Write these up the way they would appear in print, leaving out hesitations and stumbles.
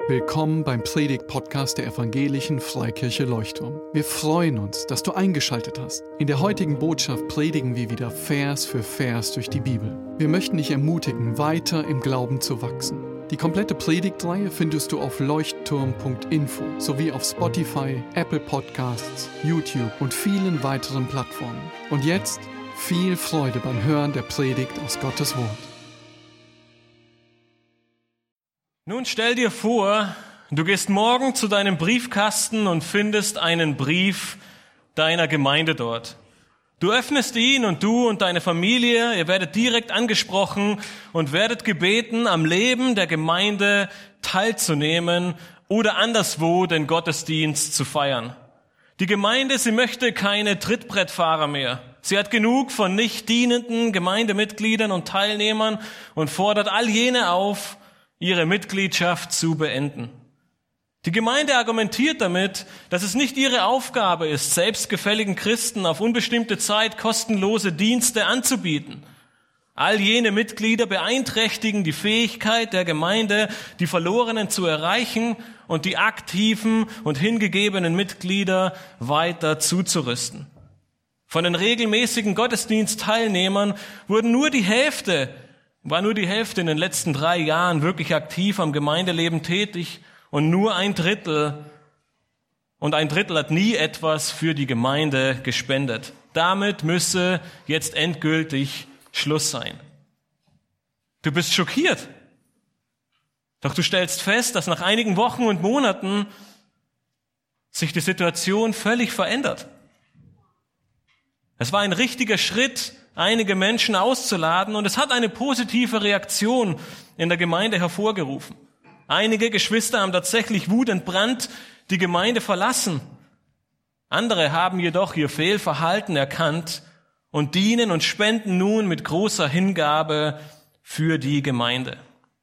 Willkommen beim Predigt-Podcast der Evangelischen Freikirche Leuchtturm. Wir freuen uns, dass du eingeschaltet hast. In der heutigen Botschaft predigen wir wieder Vers für Vers durch die Bibel. Wir möchten dich ermutigen, weiter im Glauben zu wachsen. Die komplette Predigtreihe findest du auf leuchtturm.info sowie auf Spotify, Apple Podcasts, YouTube und vielen weiteren Plattformen. Und jetzt viel Freude beim Hören der Predigt aus Gottes Wort. Nun stell dir vor, du gehst morgen zu deinem Briefkasten und findest einen Brief deiner Gemeinde dort. Du öffnest ihn und du und deine Familie, ihr werdet direkt angesprochen und werdet gebeten, am Leben der Gemeinde teilzunehmen oder anderswo den Gottesdienst zu feiern. Die Gemeinde, sie möchte keine Trittbrettfahrer mehr. Sie hat genug von nicht dienenden Gemeindemitgliedern und Teilnehmern und fordert all jene auf, ihre Mitgliedschaft zu beenden. Die Gemeinde argumentiert damit, dass es nicht ihre Aufgabe ist, selbstgefälligen Christen auf unbestimmte Zeit kostenlose Dienste anzubieten. All jene Mitglieder beeinträchtigen die Fähigkeit der Gemeinde, die Verlorenen zu erreichen und die aktiven und hingegebenen Mitglieder weiter zuzurüsten. Von den regelmäßigen Gottesdienstteilnehmern war nur die Hälfte in den letzten 3 Jahren wirklich aktiv am Gemeindeleben tätig und nur ein Drittel hat nie etwas für die Gemeinde gespendet. Damit müsse jetzt endgültig Schluss sein. Du bist schockiert. Doch du stellst fest, dass nach einigen Wochen und Monaten sich die Situation völlig verändert. Es war ein richtiger Schritt, einige Menschen auszuladen, und es hat eine positive Reaktion in der Gemeinde hervorgerufen. Einige Geschwister haben tatsächlich wutentbrannt die Gemeinde verlassen. Andere haben jedoch ihr Fehlverhalten erkannt und dienen und spenden nun mit großer Hingabe für die Gemeinde.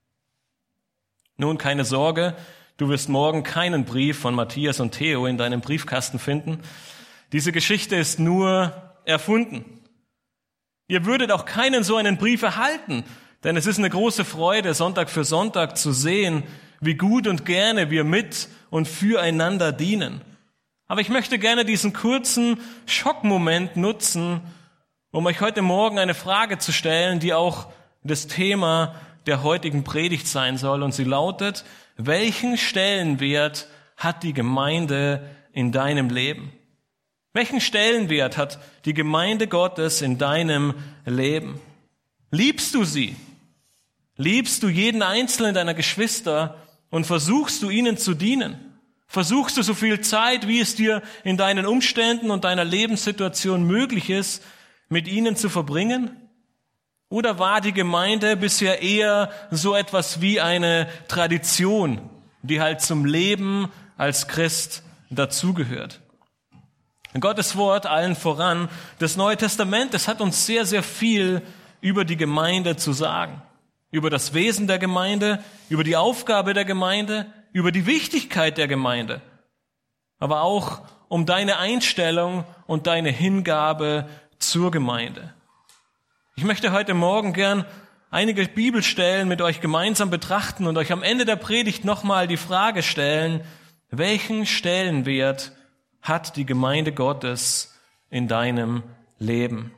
Nun, keine Sorge, du wirst morgen keinen Brief von Matthias und Theo in deinem Briefkasten finden. Diese Geschichte ist nur erfunden. Ihr würdet auch keinen so einen Brief erhalten, denn es ist eine große Freude, Sonntag für Sonntag zu sehen, wie gut und gerne wir mit und füreinander dienen. Aber ich möchte gerne diesen kurzen Schockmoment nutzen, um euch heute Morgen eine Frage zu stellen, die auch das Thema der heutigen Predigt sein soll. Und sie lautet: Welchen Stellenwert hat die Gemeinde in deinem Leben? Welchen Stellenwert hat die Gemeinde Gottes in deinem Leben? Liebst du sie? Liebst du jeden einzelnen deiner Geschwister und versuchst du ihnen zu dienen? Versuchst du so viel Zeit, wie es dir in deinen Umständen und deiner Lebenssituation möglich ist, mit ihnen zu verbringen? Oder war die Gemeinde bisher eher so etwas wie eine Tradition, die halt zum Leben als Christ dazugehört? Gottes Wort allen voran, das Neue Testament, das hat uns sehr, sehr viel über die Gemeinde zu sagen. Über das Wesen der Gemeinde, über die Aufgabe der Gemeinde, über die Wichtigkeit der Gemeinde. Aber auch um deine Einstellung und deine Hingabe zur Gemeinde. Ich möchte heute Morgen gern einige Bibelstellen mit euch gemeinsam betrachten und euch am Ende der Predigt nochmal die Frage stellen: Welchen Stellenwert hat die Gemeinde Gottes in deinem Leben?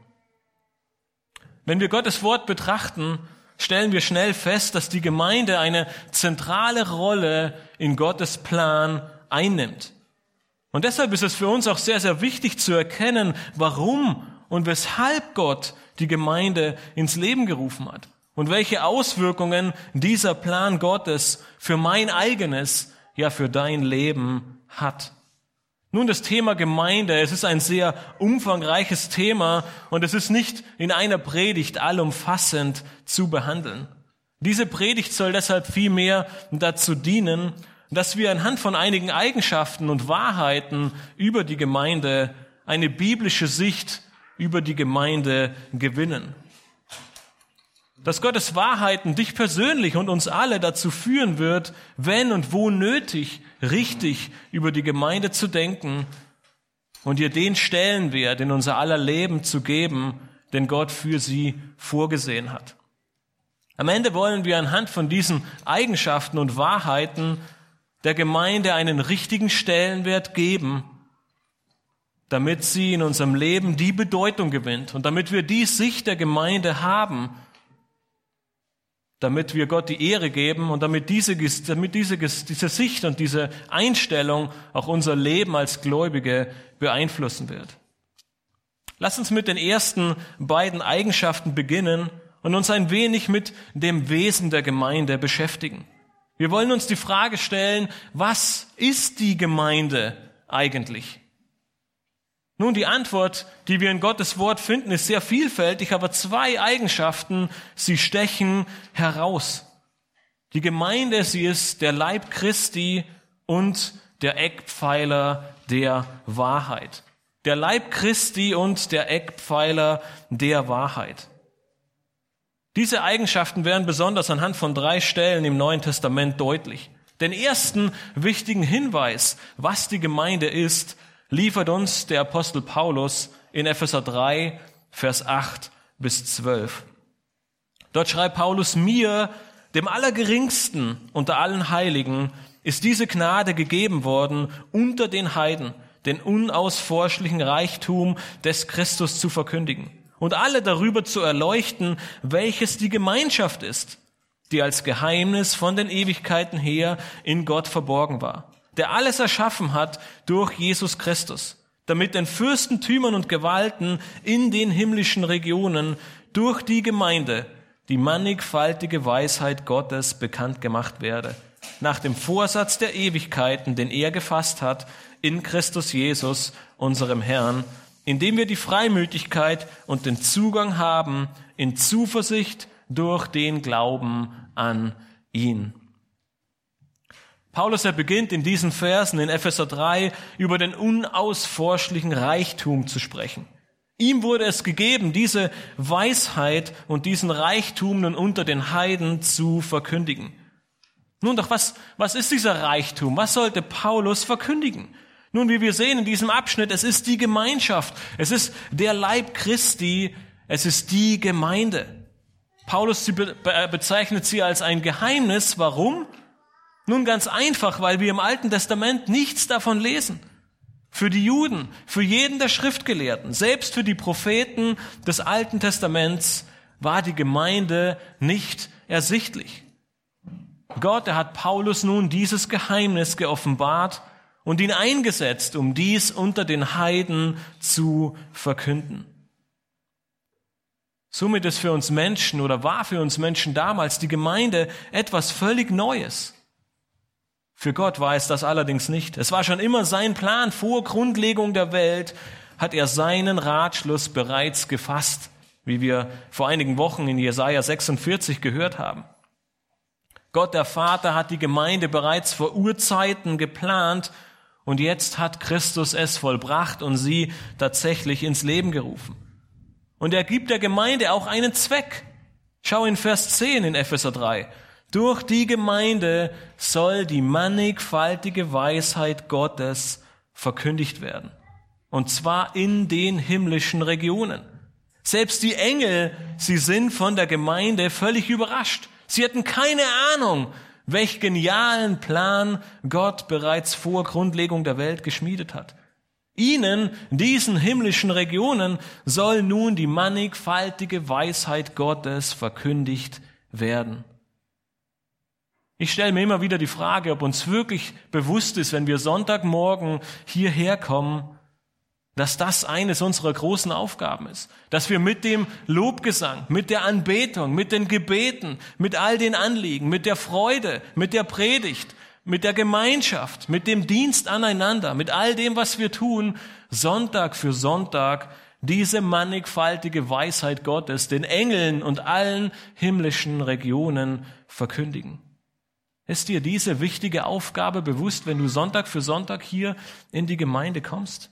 Wenn wir Gottes Wort betrachten, stellen wir schnell fest, dass die Gemeinde eine zentrale Rolle in Gottes Plan einnimmt. Und deshalb ist es für uns auch sehr, sehr wichtig zu erkennen, warum und weshalb Gott die Gemeinde ins Leben gerufen hat und welche Auswirkungen dieser Plan Gottes für mein eigenes, ja für dein Leben hat. Nun, das Thema Gemeinde, es ist ein sehr umfangreiches Thema und es ist nicht in einer Predigt allumfassend zu behandeln. Diese Predigt soll deshalb vielmehr dazu dienen, dass wir anhand von einigen Eigenschaften und Wahrheiten über die Gemeinde eine biblische Sicht über die Gemeinde gewinnen. Dass Gottes Wahrheiten dich persönlich und uns alle dazu führen wird, wenn und wo nötig, richtig über die Gemeinde zu denken und ihr den Stellenwert in unser aller Leben zu geben, den Gott für sie vorgesehen hat. Am Ende wollen wir anhand von diesen Eigenschaften und Wahrheiten der Gemeinde einen richtigen Stellenwert geben, damit sie in unserem Leben die Bedeutung gewinnt und damit wir die Sicht der Gemeinde haben, damit wir Gott die Ehre geben und damit diese Sicht und diese Einstellung auch unser Leben als Gläubige beeinflussen wird. Lass uns mit den ersten beiden Eigenschaften beginnen und uns ein wenig mit dem Wesen der Gemeinde beschäftigen. Wir wollen uns die Frage stellen, was ist die Gemeinde eigentlich? Nun, die Antwort, die wir in Gottes Wort finden, ist sehr vielfältig, aber zwei Eigenschaften, sie stechen heraus. Die Gemeinde, sie ist der Leib Christi und der Eckpfeiler der Wahrheit. Der Leib Christi und der Eckpfeiler der Wahrheit. Diese Eigenschaften werden besonders anhand von 3 Stellen im Neuen Testament deutlich. Den ersten wichtigen Hinweis, was die Gemeinde ist, liefert uns der Apostel Paulus in Epheser 3, Vers 8 bis 12. Dort schreibt Paulus: Mir, dem Allergeringsten unter allen Heiligen, ist diese Gnade gegeben worden, unter den Heiden den unausforschlichen Reichtum des Christus zu verkündigen und alle darüber zu erleuchten, welches die Gemeinschaft ist, die als Geheimnis von den Ewigkeiten her in Gott verborgen war, der alles erschaffen hat durch Jesus Christus, damit den Fürstentümern und Gewalten in den himmlischen Regionen durch die Gemeinde die mannigfaltige Weisheit Gottes bekannt gemacht werde, nach dem Vorsatz der Ewigkeiten, den er gefasst hat, in Christus Jesus, unserem Herrn, indem wir die Freimütigkeit und den Zugang haben in Zuversicht durch den Glauben an ihn. Paulus, er beginnt in diesen Versen in Epheser 3 über den unausforschlichen Reichtum zu sprechen. Ihm wurde es gegeben, diese Weisheit und diesen Reichtum nun unter den Heiden zu verkündigen. Nun doch, was ist dieser Reichtum? Was sollte Paulus verkündigen? Nun, wie wir sehen in diesem Abschnitt, es ist die Gemeinschaft, es ist der Leib Christi, es ist die Gemeinde. Paulus bezeichnet sie als ein Geheimnis. Warum? Nun ganz einfach, weil wir im Alten Testament nichts davon lesen. Für die Juden, für jeden der Schriftgelehrten, selbst für die Propheten des Alten Testaments war die Gemeinde nicht ersichtlich. Gott, er hat Paulus nun dieses Geheimnis geoffenbart und ihn eingesetzt, um dies unter den Heiden zu verkünden. Somit ist für uns Menschen oder war für uns Menschen damals die Gemeinde etwas völlig Neues. Für Gott war es das allerdings nicht. Es war schon immer sein Plan. Vor Grundlegung der Welt hat er seinen Ratschluss bereits gefasst, wie wir vor einigen Wochen in Jesaja 46 gehört haben. Gott, der Vater, hat die Gemeinde bereits vor Urzeiten geplant und jetzt hat Christus es vollbracht und sie tatsächlich ins Leben gerufen. Und er gibt der Gemeinde auch einen Zweck. Schau in Vers 10 in Epheser 3. Durch die Gemeinde soll die mannigfaltige Weisheit Gottes verkündigt werden. Und zwar in den himmlischen Regionen. Selbst die Engel, sie sind von der Gemeinde völlig überrascht. Sie hatten keine Ahnung, welch genialen Plan Gott bereits vor Grundlegung der Welt geschmiedet hat. Ihnen, diesen himmlischen Regionen, soll nun die mannigfaltige Weisheit Gottes verkündigt werden. Ich stelle mir immer wieder die Frage, ob uns wirklich bewusst ist, wenn wir Sonntagmorgen hierher kommen, dass das eines unserer großen Aufgaben ist. Dass wir mit dem Lobgesang, mit der Anbetung, mit den Gebeten, mit all den Anliegen, mit der Freude, mit der Predigt, mit der Gemeinschaft, mit dem Dienst aneinander, mit all dem, was wir tun, Sonntag für Sonntag diese mannigfaltige Weisheit Gottes den Engeln und allen himmlischen Regionen verkündigen. Ist dir diese wichtige Aufgabe bewusst, wenn du Sonntag für Sonntag hier in die Gemeinde kommst?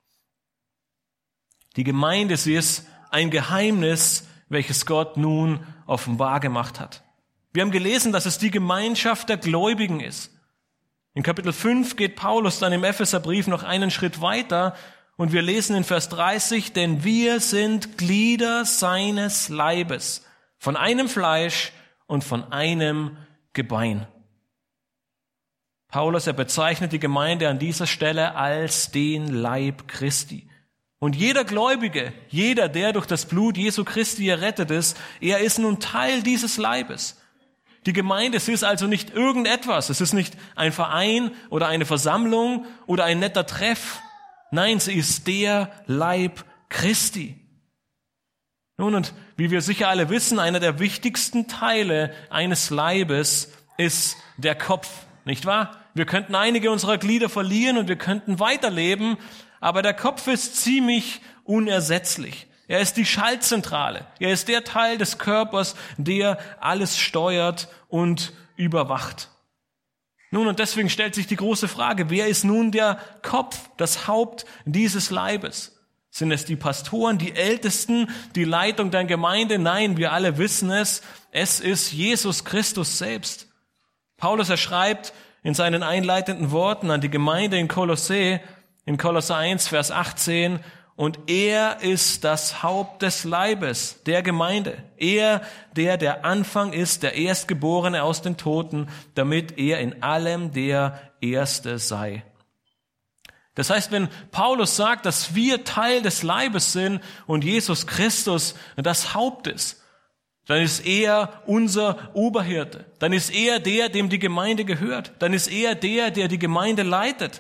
Die Gemeinde, sie ist ein Geheimnis, welches Gott nun offenbar gemacht hat. Wir haben gelesen, dass es die Gemeinschaft der Gläubigen ist. In Kapitel 5 geht Paulus dann im Epheserbrief noch einen Schritt weiter und wir lesen in Vers 30, denn wir sind Glieder seines Leibes, von einem Fleisch und von einem Gebein. Paulus, er bezeichnet die Gemeinde an dieser Stelle als den Leib Christi. Und jeder Gläubige, jeder, der durch das Blut Jesu Christi errettet ist, er ist nun Teil dieses Leibes. Die Gemeinde, sie ist also nicht irgendetwas. Es ist nicht ein Verein oder eine Versammlung oder ein netter Treff. Nein, sie ist der Leib Christi. Nun, und wie wir sicher alle wissen, einer der wichtigsten Teile eines Leibes ist der Kopf, nicht wahr? Wir könnten einige unserer Glieder verlieren und wir könnten weiterleben, aber der Kopf ist ziemlich unersetzlich. Er ist die Schaltzentrale. Er ist der Teil des Körpers, der alles steuert und überwacht. Nun, und deswegen stellt sich die große Frage, wer ist nun der Kopf, das Haupt dieses Leibes? Sind es die Pastoren, die Ältesten, die Leitung der Gemeinde? Nein, wir alle wissen es. Es ist Jesus Christus selbst. Paulus, er schreibt in seinen einleitenden Worten an die Gemeinde in Kolossä, in Kolosser 1, Vers 18, und er ist das Haupt des Leibes, der Gemeinde. Er, der Anfang ist, der Erstgeborene aus den Toten, damit er in allem der Erste sei. Das heißt, wenn Paulus sagt, dass wir Teil des Leibes sind und Jesus Christus das Haupt ist, dann ist er unser Oberhirte. Dann ist er der, dem die Gemeinde gehört. Dann ist er der, der die Gemeinde leitet.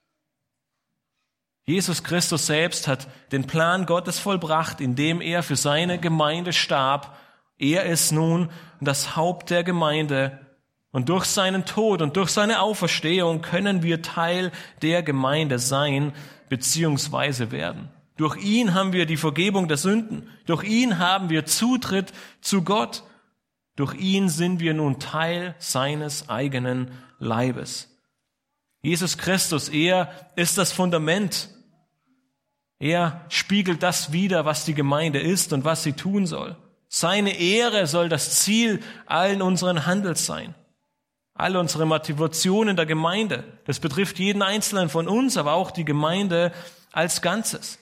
Jesus Christus selbst hat den Plan Gottes vollbracht, indem er für seine Gemeinde starb. Er ist nun das Haupt der Gemeinde. Und durch seinen Tod und durch seine Auferstehung können wir Teil der Gemeinde sein bzw. werden. Durch ihn haben wir die Vergebung der Sünden. Durch ihn haben wir Zutritt zu Gott. Durch ihn sind wir nun Teil seines eigenen Leibes. Jesus Christus, er ist das Fundament. Er spiegelt das wider, was die Gemeinde ist und was sie tun soll. Seine Ehre soll das Ziel allen unseren Handels sein. All unsere Motivationen der Gemeinde. Das betrifft jeden Einzelnen von uns, aber auch die Gemeinde als Ganzes.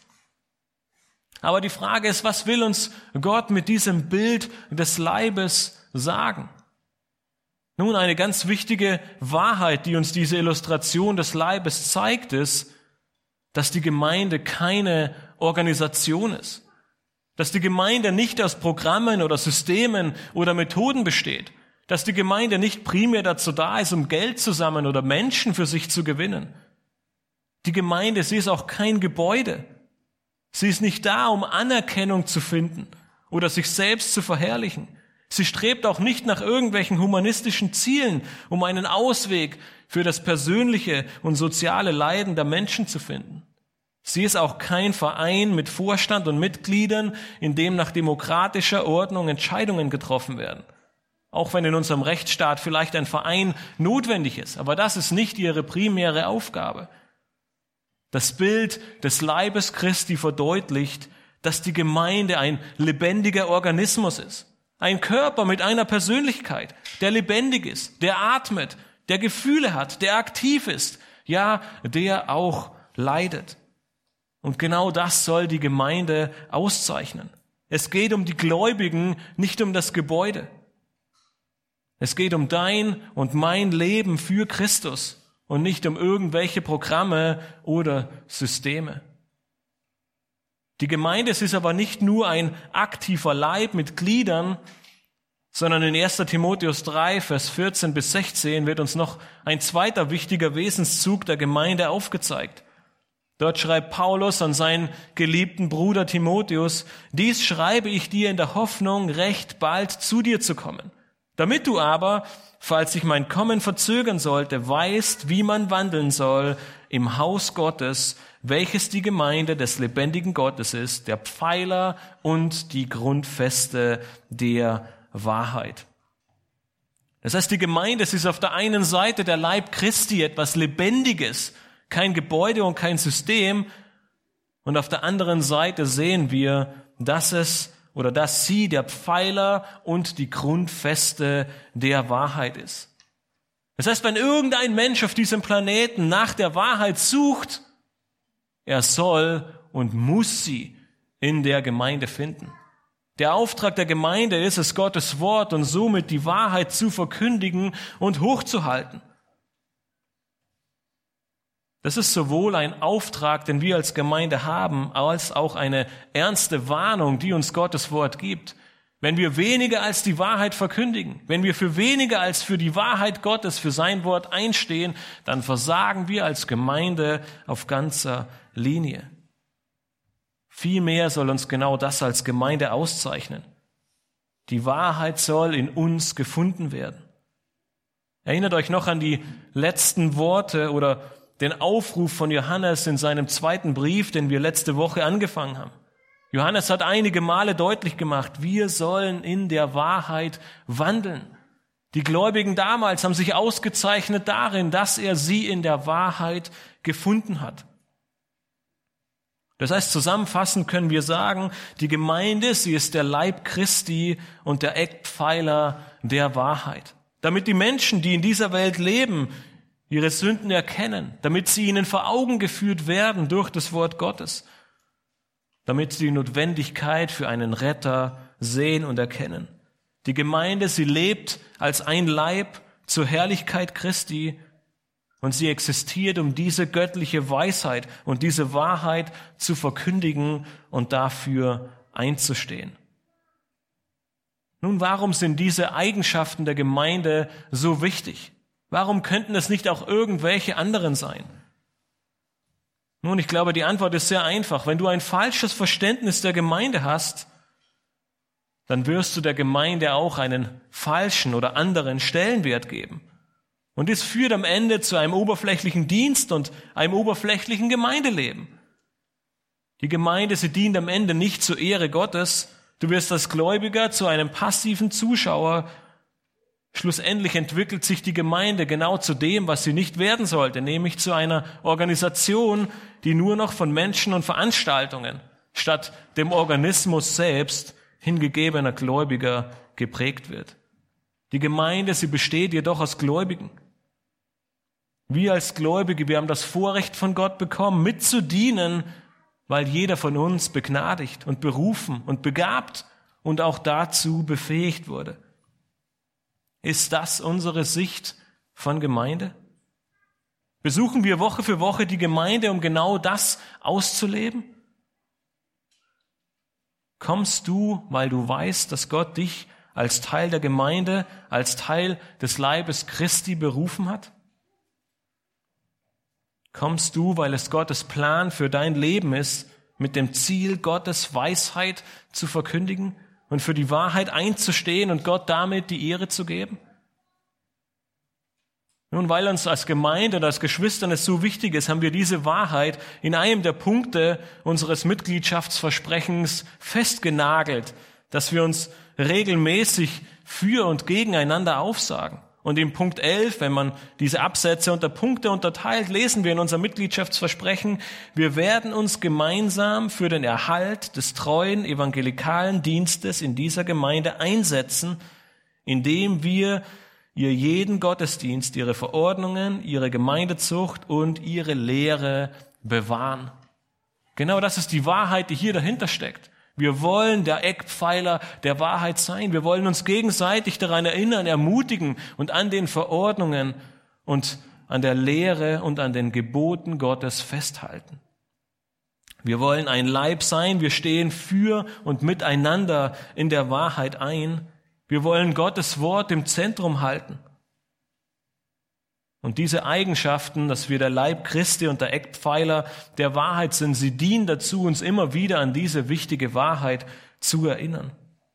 Aber die Frage ist, was will uns Gott mit diesem Bild des Leibes sagen? Nun, eine ganz wichtige Wahrheit, die uns diese Illustration des Leibes zeigt, ist, dass die Gemeinde keine Organisation ist. Dass die Gemeinde nicht aus Programmen oder Systemen oder Methoden besteht. Dass die Gemeinde nicht primär dazu da ist, um Geld zu sammeln oder Menschen für sich zu gewinnen. Die Gemeinde, sie ist auch kein Gebäude. Sie ist nicht da, um Anerkennung zu finden oder sich selbst zu verherrlichen. Sie strebt auch nicht nach irgendwelchen humanistischen Zielen, um einen Ausweg für das persönliche und soziale Leiden der Menschen zu finden. Sie ist auch kein Verein mit Vorstand und Mitgliedern, in dem nach demokratischer Ordnung Entscheidungen getroffen werden. Auch wenn in unserem Rechtsstaat vielleicht ein Verein notwendig ist, aber das ist nicht ihre primäre Aufgabe. Das Bild des Leibes Christi verdeutlicht, dass die Gemeinde ein lebendiger Organismus ist. Ein Körper mit einer Persönlichkeit, der lebendig ist, der atmet, der Gefühle hat, der aktiv ist, ja, der auch leidet. Und genau das soll die Gemeinde auszeichnen. Es geht um die Gläubigen, nicht um das Gebäude. Es geht um dein und mein Leben für Christus und nicht um irgendwelche Programme oder Systeme. Die Gemeinde ist aber nicht nur ein aktiver Leib mit Gliedern, sondern in 1. Timotheus 3, Vers 14 bis 16 wird uns noch ein zweiter wichtiger Wesenszug der Gemeinde aufgezeigt. Dort schreibt Paulus an seinen geliebten Bruder Timotheus: Dies schreibe ich dir in der Hoffnung, recht bald zu dir zu kommen. Damit du aber, falls sich mein Kommen verzögern sollte, weißt, wie man wandeln soll im Haus Gottes, welches die Gemeinde des lebendigen Gottes ist, der Pfeiler und die Grundfeste der Wahrheit. Das heißt, die Gemeinde, es ist auf der einen Seite der Leib Christi, etwas Lebendiges, kein Gebäude und kein System. Und auf der anderen Seite sehen wir, dass sie der Pfeiler und die Grundfeste der Wahrheit ist. Das heißt, wenn irgendein Mensch auf diesem Planeten nach der Wahrheit sucht, er soll und muss sie in der Gemeinde finden. Der Auftrag der Gemeinde ist es, Gottes Wort und somit die Wahrheit zu verkündigen und hochzuhalten. Das ist sowohl ein Auftrag, den wir als Gemeinde haben, als auch eine ernste Warnung, die uns Gottes Wort gibt. Wenn wir weniger als die Wahrheit verkündigen, wenn wir für weniger als für die Wahrheit Gottes, für sein Wort einstehen, dann versagen wir als Gemeinde auf ganzer Linie. Vielmehr soll uns genau das als Gemeinde auszeichnen. Die Wahrheit soll in uns gefunden werden. Erinnert euch noch an die letzten Worte oder den Aufruf von Johannes in seinem 2. Brief, den wir letzte Woche angefangen haben. Johannes hat einige Male deutlich gemacht, wir sollen in der Wahrheit wandeln. Die Gläubigen damals haben sich ausgezeichnet darin, dass er sie in der Wahrheit gefunden hat. Das heißt, zusammenfassend können wir sagen, die Gemeinde, sie ist der Leib Christi und der Eckpfeiler der Wahrheit. Damit die Menschen, die in dieser Welt leben, ihre Sünden erkennen, damit sie ihnen vor Augen geführt werden durch das Wort Gottes, damit sie die Notwendigkeit für einen Retter sehen und erkennen. Die Gemeinde, sie lebt als ein Leib zur Herrlichkeit Christi und sie existiert, um diese göttliche Weisheit und diese Wahrheit zu verkündigen und dafür einzustehen. Nun, warum sind diese Eigenschaften der Gemeinde so wichtig? Warum könnten es nicht auch irgendwelche anderen sein? Nun, ich glaube, die Antwort ist sehr einfach. Wenn du ein falsches Verständnis der Gemeinde hast, dann wirst du der Gemeinde auch einen falschen oder anderen Stellenwert geben. Und dies führt am Ende zu einem oberflächlichen Dienst und einem oberflächlichen Gemeindeleben. Die Gemeinde, sie dient am Ende nicht zur Ehre Gottes. Du wirst als Gläubiger zu einem passiven Zuschauer. Schlussendlich entwickelt sich die Gemeinde genau zu dem, was sie nicht werden sollte, nämlich zu einer Organisation, die nur noch von Menschen und Veranstaltungen statt dem Organismus selbst hingegebener Gläubiger geprägt wird. Die Gemeinde, sie besteht jedoch aus Gläubigen. Wir als Gläubige, wir haben das Vorrecht von Gott bekommen, mitzudienen, weil jeder von uns begnadigt und berufen und begabt und auch dazu befähigt wurde. Ist das unsere Sicht von Gemeinde? Besuchen wir Woche für Woche die Gemeinde, um genau das auszuleben? Kommst du, weil du weißt, dass Gott dich als Teil der Gemeinde, als Teil des Leibes Christi berufen hat? Kommst du, weil es Gottes Plan für dein Leben ist, mit dem Ziel, Gottes Weisheit zu verkündigen und für die Wahrheit einzustehen und Gott damit die Ehre zu geben? Nun, weil uns als Gemeinde und als Geschwistern es so wichtig ist, haben wir diese Wahrheit in einem der Punkte unseres Mitgliedschaftsversprechens festgenagelt, dass wir uns regelmäßig für und gegeneinander aufsagen. Und im Punkt 11, wenn man diese Absätze unter Punkte unterteilt, lesen wir in unserem Mitgliedschaftsversprechen, wir werden uns gemeinsam für den Erhalt des treuen evangelikalen Dienstes in dieser Gemeinde einsetzen, indem wir ihr jeden Gottesdienst, ihre Verordnungen, ihre Gemeindezucht und ihre Lehre bewahren. Genau das ist die Wahrheit, die hier dahinter steckt. Wir wollen der Eckpfeiler der Wahrheit sein. Wir wollen uns gegenseitig daran erinnern, ermutigen und an den Verordnungen und an der Lehre und an den Geboten Gottes festhalten. Wir wollen ein Leib sein. Wir stehen für und miteinander in der Wahrheit ein. Wir wollen Gottes Wort im Zentrum halten. Und diese Eigenschaften, dass wir der Leib Christi und der Eckpfeiler der Wahrheit sind, sie dienen dazu, uns immer wieder an diese wichtige Wahrheit zu erinnern.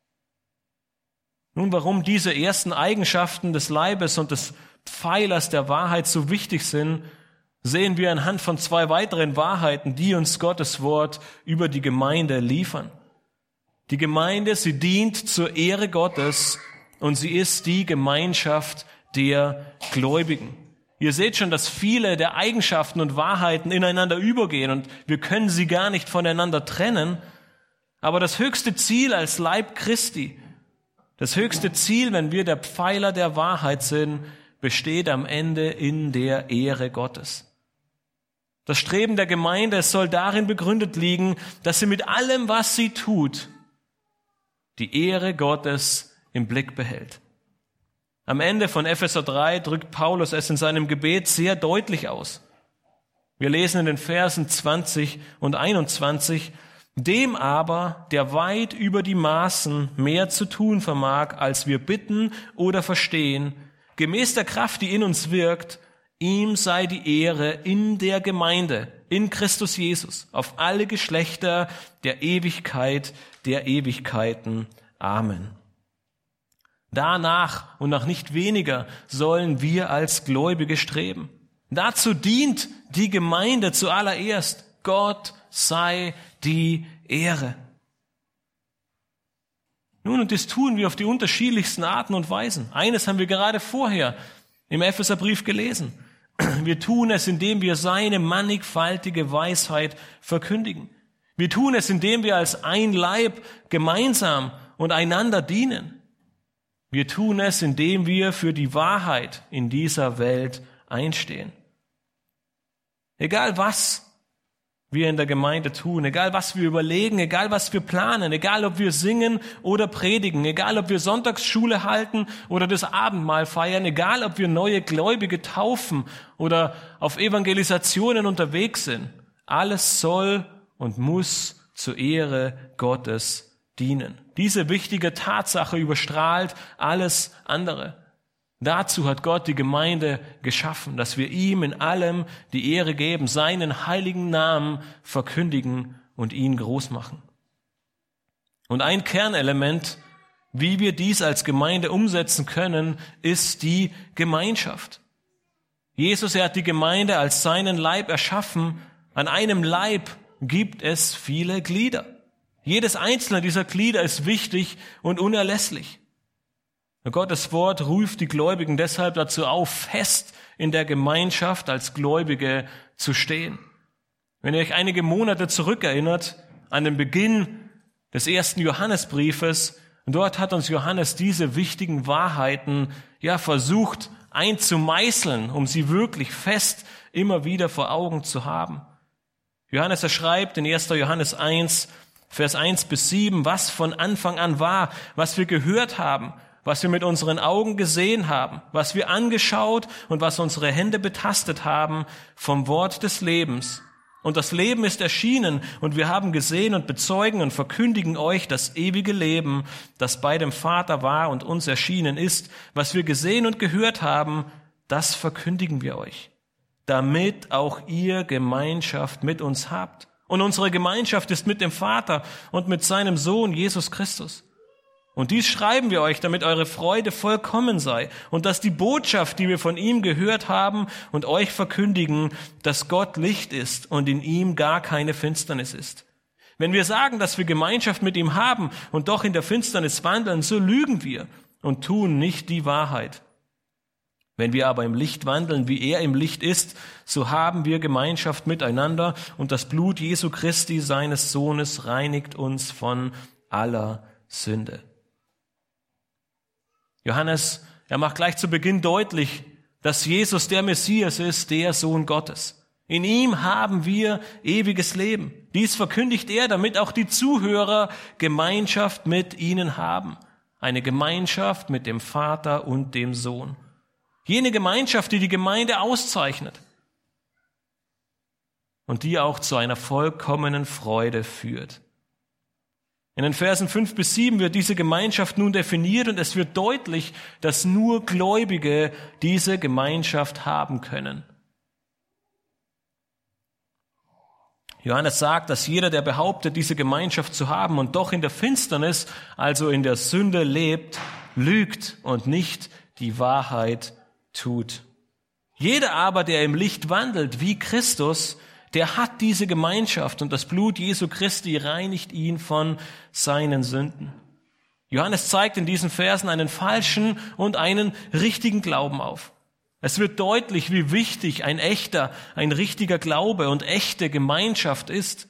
Nun, warum diese ersten Eigenschaften des Leibes und des Pfeilers der Wahrheit so wichtig sind, sehen wir anhand von 2 weiteren Wahrheiten, die uns Gottes Wort über die Gemeinde liefern. Die Gemeinde, sie dient zur Ehre Gottes und sie ist die Gemeinschaft der Gläubigen. Ihr seht schon, dass viele der Eigenschaften und Wahrheiten ineinander übergehen und wir können sie gar nicht voneinander trennen. Aber das höchste Ziel als Leib Christi, das höchste Ziel, wenn wir der Pfeiler der Wahrheit sind, besteht am Ende in der Ehre Gottes. Das Streben der Gemeinde, es soll darin begründet liegen, dass sie mit allem, was sie tut, die Ehre Gottes im Blick behält. Am Ende von Epheser 3 drückt Paulus es in seinem Gebet sehr deutlich aus. Wir lesen in den Versen 20 und 21, dem aber, der weit über die Maßen mehr zu tun vermag, als wir bitten oder verstehen, gemäß der Kraft, die in uns wirkt, ihm sei die Ehre in der Gemeinde, in Christus Jesus, auf alle Geschlechter der Ewigkeit, der Ewigkeiten. Amen. Danach und nach nicht weniger sollen wir als Gläubige streben. Dazu dient die Gemeinde zuallererst. Gott sei die Ehre. Nun, und das tun wir auf die unterschiedlichsten Arten und Weisen. Eines haben wir gerade vorher im Epheserbrief gelesen. Wir tun es, indem wir seine mannigfaltige Weisheit verkündigen. Wir tun es, indem wir als ein Leib gemeinsam und einander dienen. Wir tun es, indem wir für die Wahrheit in dieser Welt einstehen. Egal was wir in der Gemeinde tun, egal was wir überlegen, egal was wir planen, egal ob wir singen oder predigen, egal ob wir Sonntagsschule halten oder das Abendmahl feiern, egal ob wir neue Gläubige taufen oder auf Evangelisationen unterwegs sind, alles soll und muss zur Ehre Gottes dienen. Diese wichtige Tatsache überstrahlt alles andere. Dazu hat Gott die Gemeinde geschaffen, dass wir ihm in allem die Ehre geben, seinen heiligen Namen verkündigen und ihn groß machen. Und ein Kernelement, wie wir dies als Gemeinde umsetzen können, ist die Gemeinschaft. Jesus, er hat die Gemeinde als seinen Leib erschaffen. An einem Leib gibt es viele Glieder. Jedes einzelne dieser Glieder ist wichtig und unerlässlich. Gottes Wort ruft die Gläubigen deshalb dazu auf, fest in der Gemeinschaft als Gläubige zu stehen. Wenn ihr euch einige Monate zurückerinnert an den Beginn des ersten Johannesbriefes, dort hat uns Johannes diese wichtigen Wahrheiten versucht einzumeißeln, um sie wirklich fest immer wieder vor Augen zu haben. Johannes, er schreibt in 1. Johannes 1, Vers 1 bis 7, was von Anfang an war, was wir gehört haben, was wir mit unseren Augen gesehen haben, was wir angeschaut und was unsere Hände betastet haben vom Wort des Lebens. Und das Leben ist erschienen und wir haben gesehen und bezeugen und verkündigen euch das ewige Leben, das bei dem Vater war und uns erschienen ist. Was wir gesehen und gehört haben, das verkündigen wir euch, damit auch ihr Gemeinschaft mit uns habt. Und unsere Gemeinschaft ist mit dem Vater und mit seinem Sohn Jesus Christus. Und dies schreiben wir euch, damit eure Freude vollkommen sei und dass die Botschaft, die wir von ihm gehört haben und euch verkündigen, dass Gott Licht ist und in ihm gar keine Finsternis ist. Wenn wir sagen, dass wir Gemeinschaft mit ihm haben und doch in der Finsternis wandeln, so lügen wir und tun nicht die Wahrheit. Wenn wir aber im Licht wandeln, wie er im Licht ist, so haben wir Gemeinschaft miteinander und das Blut Jesu Christi, seines Sohnes, reinigt uns von aller Sünde. Johannes, er macht gleich zu Beginn deutlich, dass Jesus der Messias ist, der Sohn Gottes. In ihm haben wir ewiges Leben. Dies verkündigt er, damit auch die Zuhörer Gemeinschaft mit ihnen haben. Eine Gemeinschaft mit dem Vater und dem Sohn. Jene Gemeinschaft, die die Gemeinde auszeichnet und die auch zu einer vollkommenen Freude führt. In den Versen 5 bis 7 wird diese Gemeinschaft nun definiert und es wird deutlich, dass nur Gläubige diese Gemeinschaft haben können. Johannes sagt, dass jeder, der behauptet, diese Gemeinschaft zu haben und doch in der Finsternis, also in der Sünde lebt, lügt und nicht die Wahrheit tut. Jeder aber, der im Licht wandelt wie Christus, der hat diese Gemeinschaft und das Blut Jesu Christi reinigt ihn von seinen Sünden. Johannes zeigt in diesen Versen einen falschen und einen richtigen Glauben auf. Es wird deutlich, wie wichtig ein echter, ein richtiger Glaube und echte Gemeinschaft ist.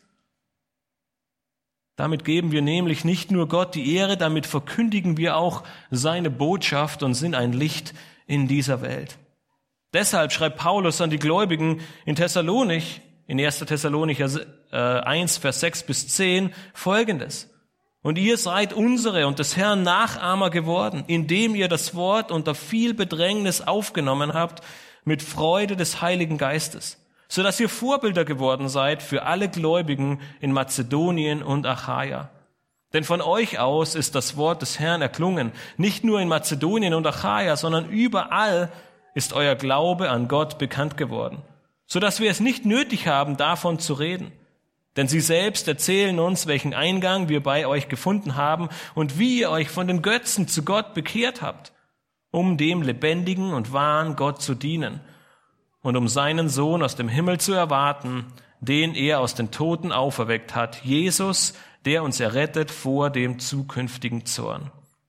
Damit geben wir nämlich nicht nur Gott die Ehre, damit verkündigen wir auch seine Botschaft und sind ein Licht in dieser Welt. Deshalb schreibt Paulus an die Gläubigen in Thessalonich, in 1. Thessalonicher 1, Vers 6 bis 10, Folgendes. Und ihr seid unsere und des Herrn Nachahmer geworden, indem ihr das Wort unter viel Bedrängnis aufgenommen habt, mit Freude des Heiligen Geistes. sodass ihr Vorbilder geworden seid für alle Gläubigen in Mazedonien und Achaia. Denn von euch aus ist das Wort des Herrn erklungen. Nicht nur in Mazedonien und Achaia, sondern überall ist euer Glaube an Gott bekannt geworden, sodass wir es nicht nötig haben, davon zu reden. Denn sie selbst erzählen uns, welchen Eingang wir bei euch gefunden haben und wie ihr euch von den Götzen zu Gott bekehrt habt, um dem lebendigen und wahren Gott zu dienen und um seinen Sohn aus dem Himmel zu erwarten, den er aus den Toten auferweckt hat, Jesus, der uns errettet vor dem zukünftigen Zorn.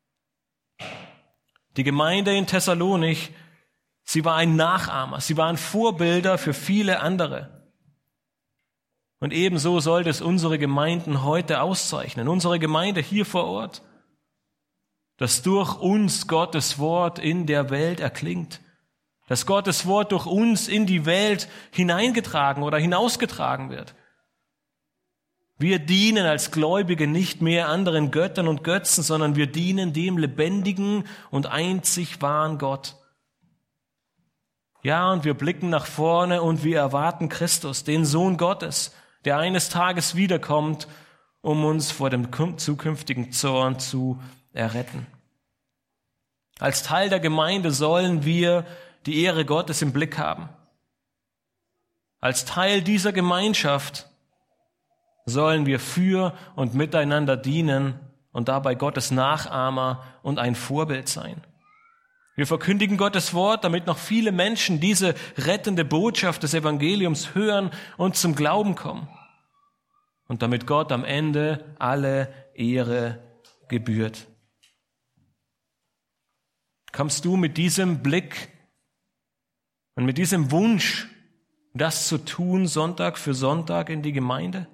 Die Gemeinde in Thessalonich, sie war ein Nachahmer, sie waren Vorbilder für viele andere. Und ebenso sollte es unsere Gemeinden heute auszeichnen, unsere Gemeinde hier vor Ort, dass durch uns Gottes Wort in der Welt erklingt, dass Gottes Wort durch uns in die Welt hineingetragen oder hinausgetragen wird. Wir dienen als Gläubige nicht mehr anderen Göttern und Götzen, sondern wir dienen dem lebendigen und einzig wahren Gott. Ja, und wir blicken nach vorne und wir erwarten Christus, den Sohn Gottes, der eines Tages wiederkommt, um uns vor dem zukünftigen Zorn zu erretten. Als Teil der Gemeinde sollen wir die Ehre Gottes im Blick haben. Als Teil dieser Gemeinschaft sollen wir für und miteinander dienen und dabei Gottes Nachahmer und ein Vorbild sein. Wir verkündigen Gottes Wort, damit noch viele Menschen diese rettende Botschaft des Evangeliums hören und zum Glauben kommen. Und damit Gott am Ende alle Ehre gebührt. Kommst du mit diesem Blick und mit diesem Wunsch, das zu tun, Sonntag für Sonntag in die Gemeinde?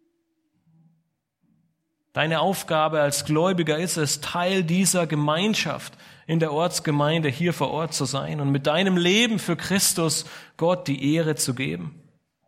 Deine Aufgabe als Gläubiger ist es, Teil dieser Gemeinschaft in der Ortsgemeinde hier vor Ort zu sein und mit deinem Leben für Christus Gott die Ehre zu geben.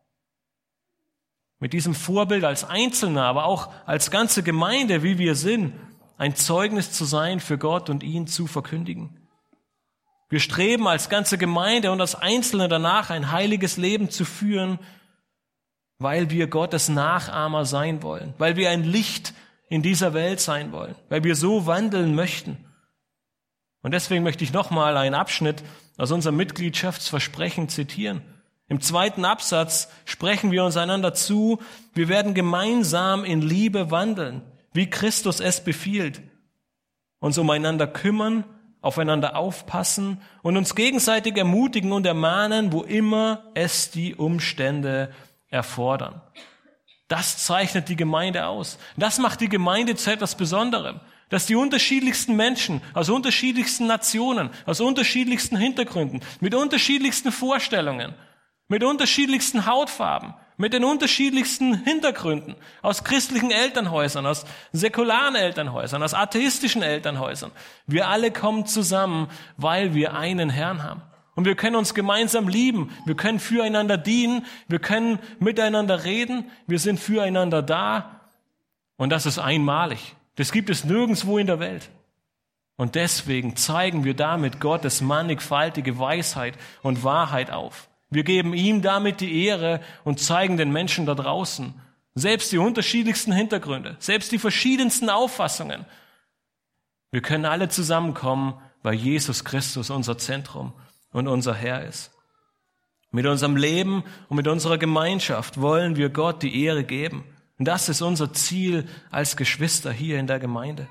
Mit diesem Vorbild als Einzelner, aber auch als ganze Gemeinde, wie wir sind, ein Zeugnis zu sein für Gott und ihn zu verkündigen. Wir streben als ganze Gemeinde und als Einzelne danach, ein heiliges Leben zu führen, weil wir Gottes Nachahmer sein wollen, weil wir ein Licht in dieser Welt sein wollen, weil wir so wandeln möchten. Und deswegen möchte ich nochmal einen Abschnitt aus unserem Mitgliedschaftsversprechen zitieren. Im 2. Absatz sprechen wir uns einander zu, wir werden gemeinsam in Liebe wandeln, wie Christus es befiehlt, uns umeinander kümmern, aufeinander aufpassen und uns gegenseitig ermutigen und ermahnen, wo immer es die Umstände erfordern. Das zeichnet die Gemeinde aus. Das macht die Gemeinde zu etwas Besonderem, dass die unterschiedlichsten Menschen aus unterschiedlichsten Nationen, aus unterschiedlichsten Hintergründen, mit unterschiedlichsten Vorstellungen, mit unterschiedlichsten Hautfarben, mit den unterschiedlichsten Hintergründen, aus christlichen Elternhäusern, aus säkularen Elternhäusern, aus atheistischen Elternhäusern. Wir alle kommen zusammen, weil wir einen Herrn haben. Und wir können uns gemeinsam lieben, wir können füreinander dienen, wir können miteinander reden, wir sind füreinander da. Und das ist einmalig. Das gibt es nirgendwo in der Welt. Und deswegen zeigen wir damit Gottes mannigfaltige Weisheit und Wahrheit auf. Wir geben ihm damit die Ehre und zeigen den Menschen da draußen, selbst die unterschiedlichsten Hintergründe, selbst die verschiedensten Auffassungen. Wir können alle zusammenkommen, weil Jesus Christus unser Zentrum und unser Herr ist. Mit unserem Leben und mit unserer Gemeinschaft wollen wir Gott die Ehre geben. Und das ist unser Ziel als Geschwister hier in der Gemeinde.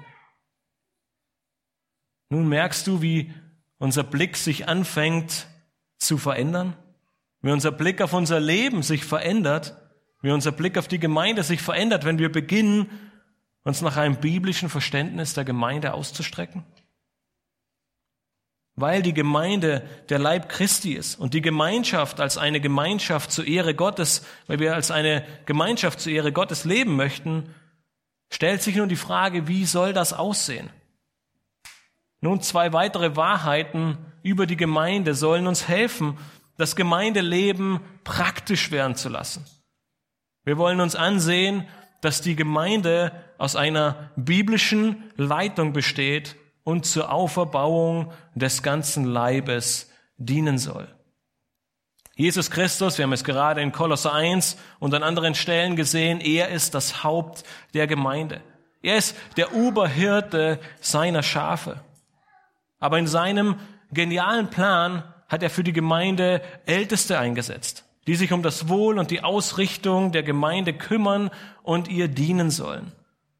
Nun merkst du, wie unser Blick sich anfängt zu verändern, wie unser Blick auf unser Leben sich verändert, wie unser Blick auf die Gemeinde sich verändert, wenn wir beginnen, uns nach einem biblischen Verständnis der Gemeinde auszustrecken. Weil die Gemeinde der Leib Christi ist und die Gemeinschaft als eine Gemeinschaft zur Ehre Gottes, weil wir als eine Gemeinschaft zur Ehre Gottes leben möchten, stellt sich nun die Frage, wie soll das aussehen? Nun, 2 weitere Wahrheiten über die Gemeinde sollen uns helfen, das Gemeindeleben praktisch werden zu lassen. Wir wollen uns ansehen, dass die Gemeinde aus einer biblischen Leitung besteht und zur Auferbauung des ganzen Leibes dienen soll. Jesus Christus, wir haben es gerade in Kolosser 1 und an anderen Stellen gesehen, er ist das Haupt der Gemeinde. Er ist der Oberhirte seiner Schafe. Aber in seinem genialen Plan hat er für die Gemeinde Älteste eingesetzt, die sich um das Wohl und die Ausrichtung der Gemeinde kümmern und ihr dienen sollen.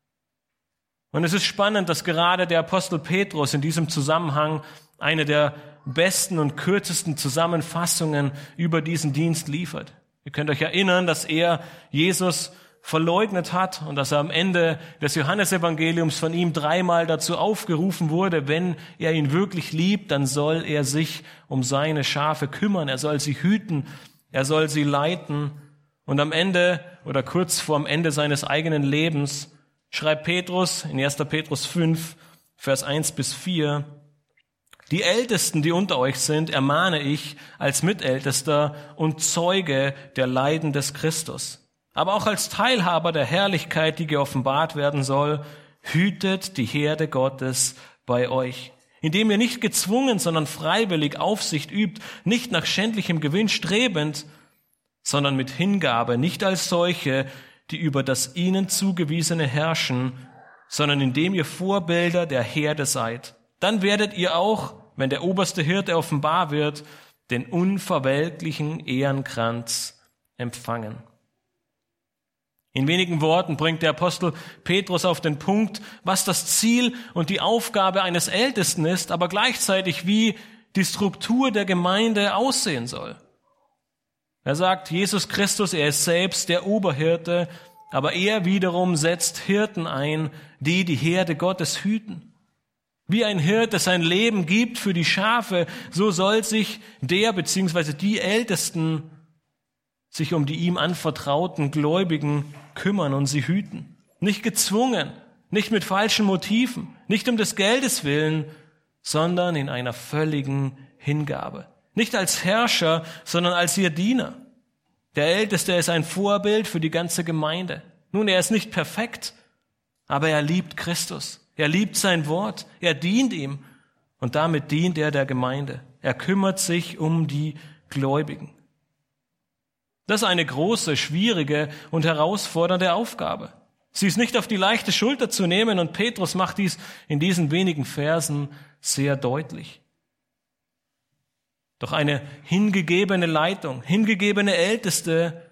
Und es ist spannend, dass gerade der Apostel Petrus in diesem Zusammenhang eine der besten und kürzesten Zusammenfassungen über diesen Dienst liefert. Ihr könnt euch erinnern, dass er Jesus verleugnet hat und dass er am Ende des Johannesevangeliums von ihm 3-mal dazu aufgerufen wurde, wenn er ihn wirklich liebt, dann soll er sich um seine Schafe kümmern, er soll sie hüten, er soll sie leiten. Und am Ende oder kurz vorm Ende seines eigenen Lebens schreibt Petrus in 1. Petrus 5, Vers 1-4, die Ältesten, die unter euch sind, ermahne ich als Mitältester und Zeuge der Leiden des Christus. Aber auch als Teilhaber der Herrlichkeit, die geoffenbart werden soll, hütet die Herde Gottes bei euch, indem ihr nicht gezwungen, sondern freiwillig Aufsicht übt, nicht nach schändlichem Gewinn strebend, sondern mit Hingabe, nicht als solche, die über das ihnen Zugewiesene herrschen, sondern indem ihr Vorbilder der Herde seid. Dann werdet ihr auch, wenn der oberste Hirte offenbar wird, den unverwelklichen Ehrenkranz empfangen. In wenigen Worten bringt der Apostel Petrus auf den Punkt, was das Ziel und die Aufgabe eines Ältesten ist, aber gleichzeitig wie die Struktur der Gemeinde aussehen soll. Er sagt, Jesus Christus, er ist selbst der Oberhirte, aber er wiederum setzt Hirten ein, die die Herde Gottes hüten. Wie ein Hirte sein Leben gibt für die Schafe, so soll sich der bzw. die Ältesten sich um die ihm anvertrauten Gläubigen kümmern und sie hüten. Nicht gezwungen, nicht mit falschen Motiven, nicht um des Geldes willen, sondern in einer völligen Hingabe. Nicht als Herrscher, sondern als ihr Diener. Der Älteste ist ein Vorbild für die ganze Gemeinde. Nun, er ist nicht perfekt, aber er liebt Christus. Er liebt sein Wort. Er dient ihm. Und damit dient er der Gemeinde. Er kümmert sich um die Gläubigen. Das ist eine große, schwierige und herausfordernde Aufgabe. Sie ist nicht auf die leichte Schulter zu nehmen und Petrus macht dies in diesen wenigen Versen sehr deutlich. Doch eine hingegebene Leitung, hingegebene Älteste,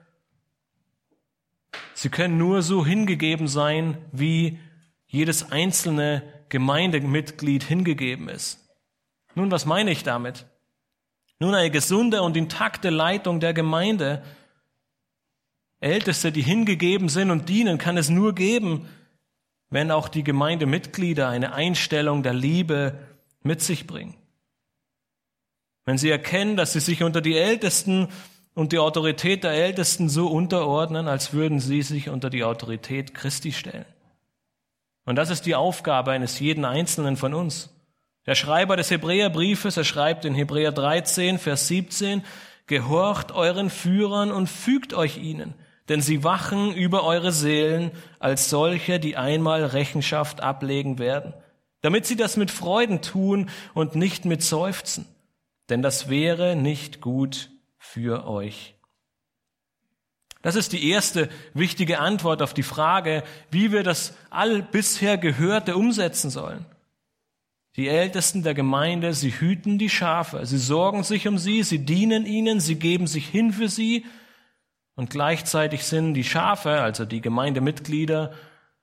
sie können nur so hingegeben sein, wie jedes einzelne Gemeindemitglied hingegeben ist. Nun, was meine ich damit? Nun, eine gesunde und intakte Leitung der Gemeinde, Älteste, die hingegeben sind und dienen, kann es nur geben, wenn auch die Gemeindemitglieder eine Einstellung der Liebe mit sich bringen. Wenn sie erkennen, dass sie sich unter die Ältesten und die Autorität der Ältesten so unterordnen, als würden sie sich unter die Autorität Christi stellen. Und das ist die Aufgabe eines jeden Einzelnen von uns. Der Schreiber des Hebräerbriefes, er schreibt in Hebräer 13, Vers 17, gehorcht euren Führern und fügt euch ihnen, denn sie wachen über eure Seelen als solche, die einmal Rechenschaft ablegen werden, damit sie das mit Freuden tun und nicht mit Seufzen, denn das wäre nicht gut für euch. Das ist die erste wichtige Antwort auf die Frage, wie wir das all bisher Gehörte umsetzen sollen. Die Ältesten der Gemeinde, sie hüten die Schafe, sie sorgen sich um sie, sie dienen ihnen, sie geben sich hin für sie und gleichzeitig sind die Schafe, also die Gemeindemitglieder,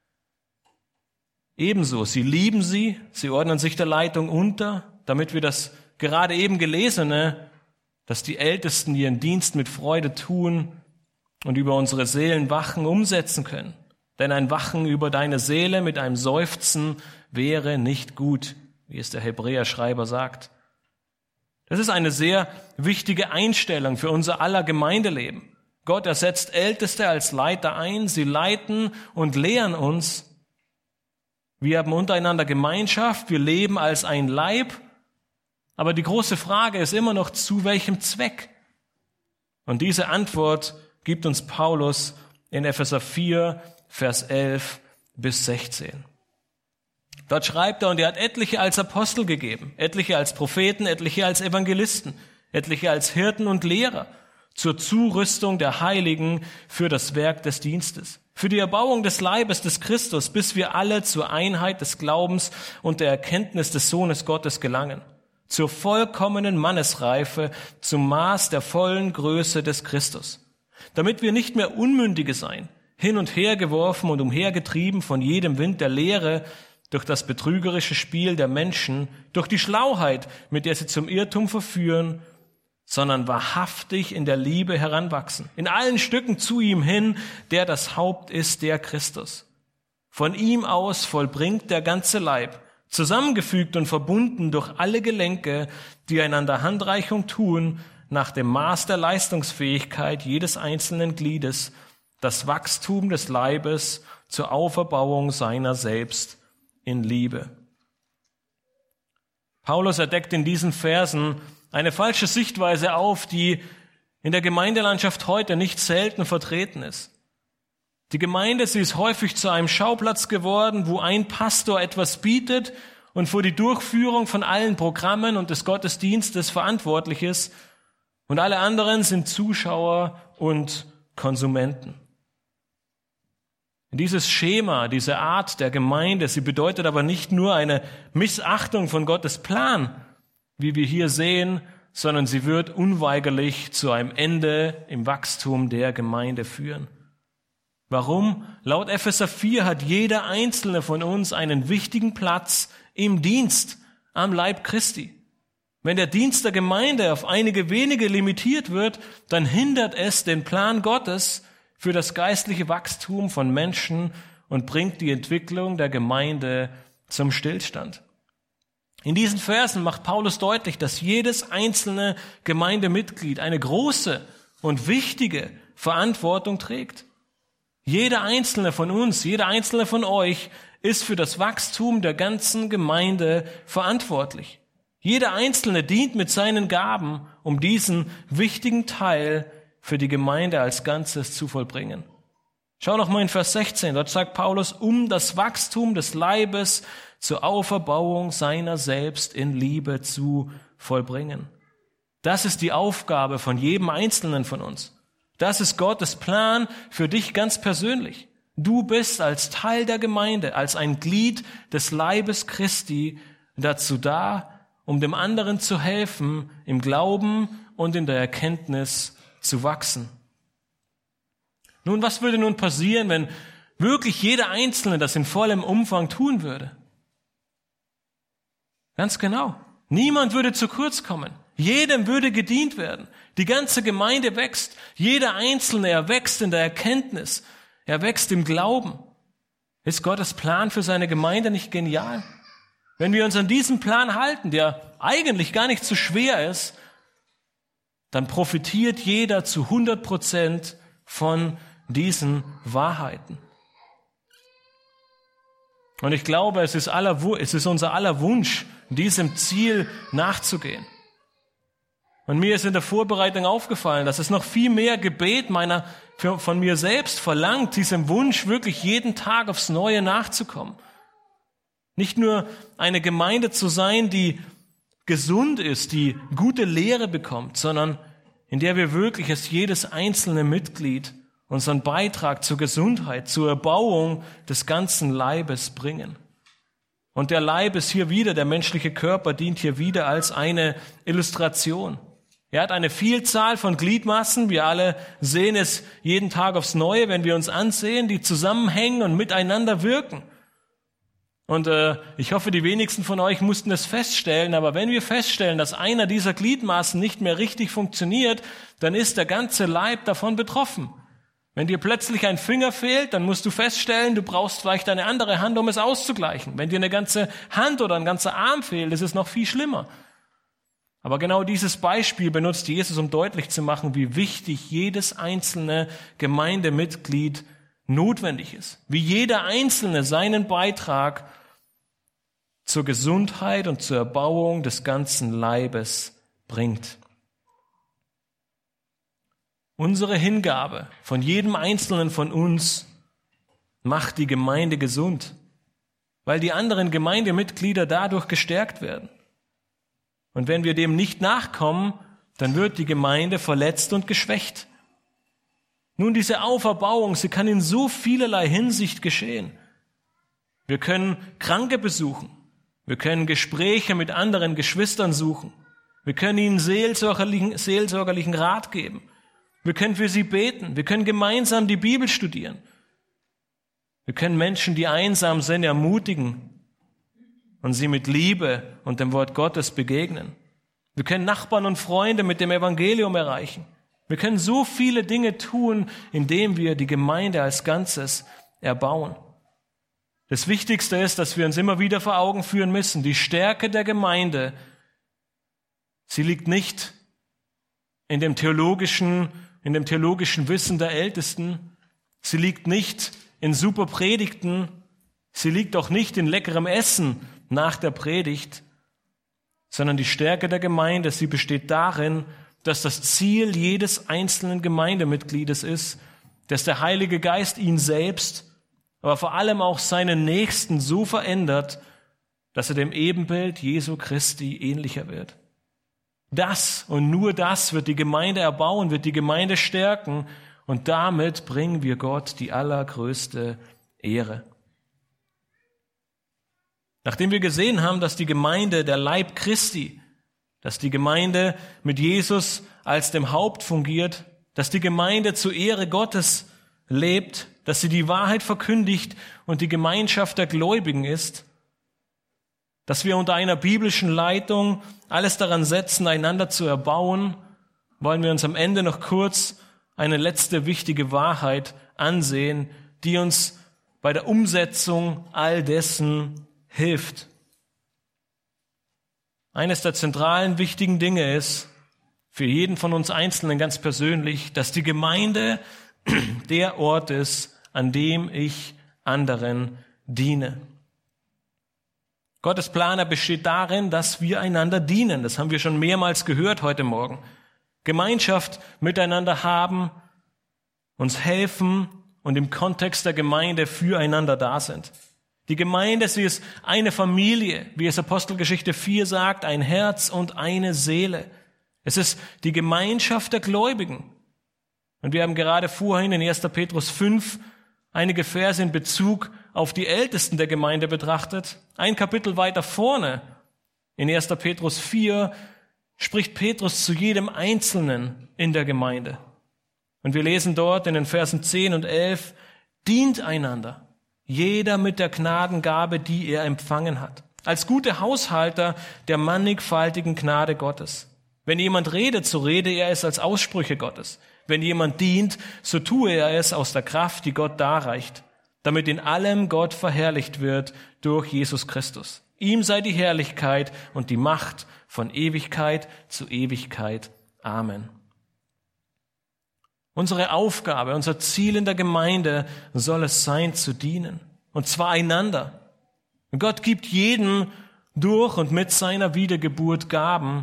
ebenso. Sie lieben sie, sie ordnen sich der Leitung unter, damit wir das gerade eben Gelesene, dass die Ältesten ihren Dienst mit Freude tun und über unsere Seelen wachen, umsetzen können. Denn ein Wachen über deine Seele mit einem Seufzen wäre nicht gut, wie es der Hebräerschreiber sagt. Das ist eine sehr wichtige Einstellung für unser aller Gemeindeleben. Gott ersetzt Älteste als Leiter ein, sie leiten und lehren uns. Wir haben untereinander Gemeinschaft, wir leben als ein Leib, aber die große Frage ist immer noch, zu welchem Zweck? Und diese Antwort gibt uns Paulus in Epheser 4, Vers 11 bis 16. Dort schreibt er, und er hat etliche als Apostel gegeben, etliche als Propheten, etliche als Evangelisten, etliche als Hirten und Lehrer, zur Zurüstung der Heiligen für das Werk des Dienstes, für die Erbauung des Leibes des Christus, bis wir alle zur Einheit des Glaubens und der Erkenntnis des Sohnes Gottes gelangen, zur vollkommenen Mannesreife, zum Maß der vollen Größe des Christus, damit wir nicht mehr Unmündige sein, hin und her geworfen und umhergetrieben von jedem Wind der Lehre, durch das betrügerische Spiel der Menschen, durch die Schlauheit, mit der sie zum Irrtum verführen, sondern wahrhaftig in der Liebe heranwachsen, in allen Stücken zu ihm hin, der das Haupt ist, der Christus. Von ihm aus vollbringt der ganze Leib, zusammengefügt und verbunden durch alle Gelenke, die einander Handreichung tun, nach dem Maß der Leistungsfähigkeit jedes einzelnen Gliedes, das Wachstum des Leibes zur Auferbauung seiner selbst in Liebe. Paulus erdeckt in diesen Versen eine falsche Sichtweise auf, die in der Gemeindelandschaft heute nicht selten vertreten ist. Die Gemeinde, sie ist häufig zu einem Schauplatz geworden, wo ein Pastor etwas bietet und für die Durchführung von allen Programmen und des Gottesdienstes verantwortlich ist, und alle anderen sind Zuschauer und Konsumenten. Dieses Schema, diese Art der Gemeinde, sie bedeutet aber nicht nur eine Missachtung von Gottes Plan, wie wir hier sehen, sondern sie wird unweigerlich zu einem Ende im Wachstum der Gemeinde führen. Warum? Laut Epheser 4 hat jeder einzelne von uns einen wichtigen Platz im Dienst am Leib Christi. Wenn der Dienst der Gemeinde auf einige wenige limitiert wird, dann hindert es den Plan Gottes für das geistliche Wachstum von Menschen und bringt die Entwicklung der Gemeinde zum Stillstand. In diesen Versen macht Paulus deutlich, dass jedes einzelne Gemeindemitglied eine große und wichtige Verantwortung trägt. Jeder einzelne von uns, jeder einzelne von euch ist für das Wachstum der ganzen Gemeinde verantwortlich. Jeder Einzelne dient mit seinen Gaben, um diesen wichtigen Teil für die Gemeinde als Ganzes zu vollbringen. Schau noch mal in Vers 16, dort sagt Paulus, um das Wachstum des Leibes zur Auferbauung seiner selbst in Liebe zu vollbringen. Das ist die Aufgabe von jedem Einzelnen von uns. Das ist Gottes Plan für dich ganz persönlich. Du bist als Teil der Gemeinde, als ein Glied des Leibes Christi dazu da, um dem anderen zu helfen, im Glauben und in der Erkenntnis zu wachsen. Nun, was würde nun passieren, wenn wirklich jeder Einzelne das in vollem Umfang tun würde? Ganz genau. Niemand würde zu kurz kommen. Jedem würde gedient werden. Die ganze Gemeinde wächst. Jeder Einzelne, er wächst in der Erkenntnis. Er wächst im Glauben. Ist Gottes Plan für seine Gemeinde nicht genial? Wenn wir uns an diesen Plan halten, der eigentlich gar nicht so schwer ist, dann profitiert jeder zu 100% von diesen Wahrheiten. Und ich glaube, es ist unser aller Wunsch, diesem Ziel nachzugehen. Und mir ist in der Vorbereitung aufgefallen, dass es noch viel mehr Gebet von mir selbst verlangt, diesem Wunsch wirklich jeden Tag aufs Neue nachzukommen. Nicht nur eine Gemeinde zu sein, die gesund ist, die gute Lehre bekommt, sondern in der wir wirklich als jedes einzelne Mitglied unseren Beitrag zur Gesundheit, zur Erbauung des ganzen Leibes bringen. Und der Leib ist hier wieder, der menschliche Körper dient hier wieder als eine Illustration. Er hat eine Vielzahl von Gliedmaßen, wir alle sehen es jeden Tag aufs Neue, wenn wir uns ansehen, die zusammenhängen und miteinander wirken. Und ich hoffe, die wenigsten von euch mussten es feststellen, aber wenn wir feststellen, dass einer dieser Gliedmaßen nicht mehr richtig funktioniert, dann ist der ganze Leib davon betroffen. Wenn dir plötzlich ein Finger fehlt, dann musst du feststellen, du brauchst vielleicht eine andere Hand, um es auszugleichen. Wenn dir eine ganze Hand oder ein ganzer Arm fehlt, ist es noch viel schlimmer. Aber genau dieses Beispiel benutzt Jesus, um deutlich zu machen, wie wichtig jedes einzelne Gemeindemitglied notwendig ist. Wie jeder Einzelne seinen Beitrag zur Gesundheit und zur Erbauung des ganzen Leibes bringt. Unsere Hingabe von jedem Einzelnen von uns macht die Gemeinde gesund, weil die anderen Gemeindemitglieder dadurch gestärkt werden. Und wenn wir dem nicht nachkommen, dann wird die Gemeinde verletzt und geschwächt. Nun, diese Auferbauung, sie kann in so vielerlei Hinsicht geschehen. Wir können Kranke besuchen. Wir können Gespräche mit anderen Geschwistern suchen. Wir können ihnen seelsorgerlichen Rat geben. Wir können für sie beten. Wir können gemeinsam die Bibel studieren. Wir können Menschen, die einsam sind, ermutigen und sie mit Liebe und dem Wort Gottes begegnen. Wir können Nachbarn und Freunde mit dem Evangelium erreichen. Wir können so viele Dinge tun, indem wir die Gemeinde als Ganzes erbauen. Das Wichtigste ist, dass wir uns immer wieder vor Augen führen müssen, die Stärke der Gemeinde, sie liegt nicht in dem theologischen Wissen der Ältesten, sie liegt nicht in super Predigten, sie liegt auch nicht in leckerem Essen nach der Predigt, sondern die Stärke der Gemeinde, sie besteht darin, dass das Ziel jedes einzelnen Gemeindemitgliedes ist, dass der Heilige Geist ihn selbst, aber vor allem auch seinen Nächsten so verändert, dass er dem Ebenbild Jesu Christi ähnlicher wird. Das und nur das wird die Gemeinde erbauen, wird die Gemeinde stärken und damit bringen wir Gott die allergrößte Ehre. Nachdem wir gesehen haben, dass die Gemeinde der Leib Christi, dass die Gemeinde mit Jesus als dem Haupt fungiert, dass die Gemeinde zur Ehre Gottes lebt, dass sie die Wahrheit verkündigt und die Gemeinschaft der Gläubigen ist, dass wir unter einer biblischen Leitung alles daran setzen, einander zu erbauen, wollen wir uns am Ende noch kurz eine letzte wichtige Wahrheit ansehen, die uns bei der Umsetzung all dessen hilft. Eines der zentralen wichtigen Dinge ist, für jeden von uns Einzelnen ganz persönlich, dass die Gemeinde der Ort ist, an dem ich anderen diene. Gottes Plan besteht darin, dass wir einander dienen. Das haben wir schon mehrmals gehört heute Morgen. Gemeinschaft miteinander haben, uns helfen und im Kontext der Gemeinde füreinander da sind. Die Gemeinde, sie ist eine Familie, wie es Apostelgeschichte 4 sagt, ein Herz und eine Seele. Es ist die Gemeinschaft der Gläubigen. Und wir haben gerade vorhin in 1. Petrus 5 einige Verse in Bezug auf die Ältesten der Gemeinde betrachtet. Ein Kapitel weiter vorne, in 1. Petrus 4, spricht Petrus zu jedem Einzelnen in der Gemeinde. Und wir lesen dort in den Versen 10 und 11, dient einander, jeder mit der Gnadengabe, die er empfangen hat, als gute Haushalter der mannigfaltigen Gnade Gottes. Wenn jemand redet, so rede er es als Aussprüche Gottes. Wenn jemand dient, so tue er es aus der Kraft, die Gott darreicht, damit in allem Gott verherrlicht wird durch Jesus Christus. Ihm sei die Herrlichkeit und die Macht von Ewigkeit zu Ewigkeit. Amen. Unsere Aufgabe, unser Ziel in der Gemeinde soll es sein, zu dienen. Und zwar einander. Und Gott gibt jedem durch und mit seiner Wiedergeburt Gaben.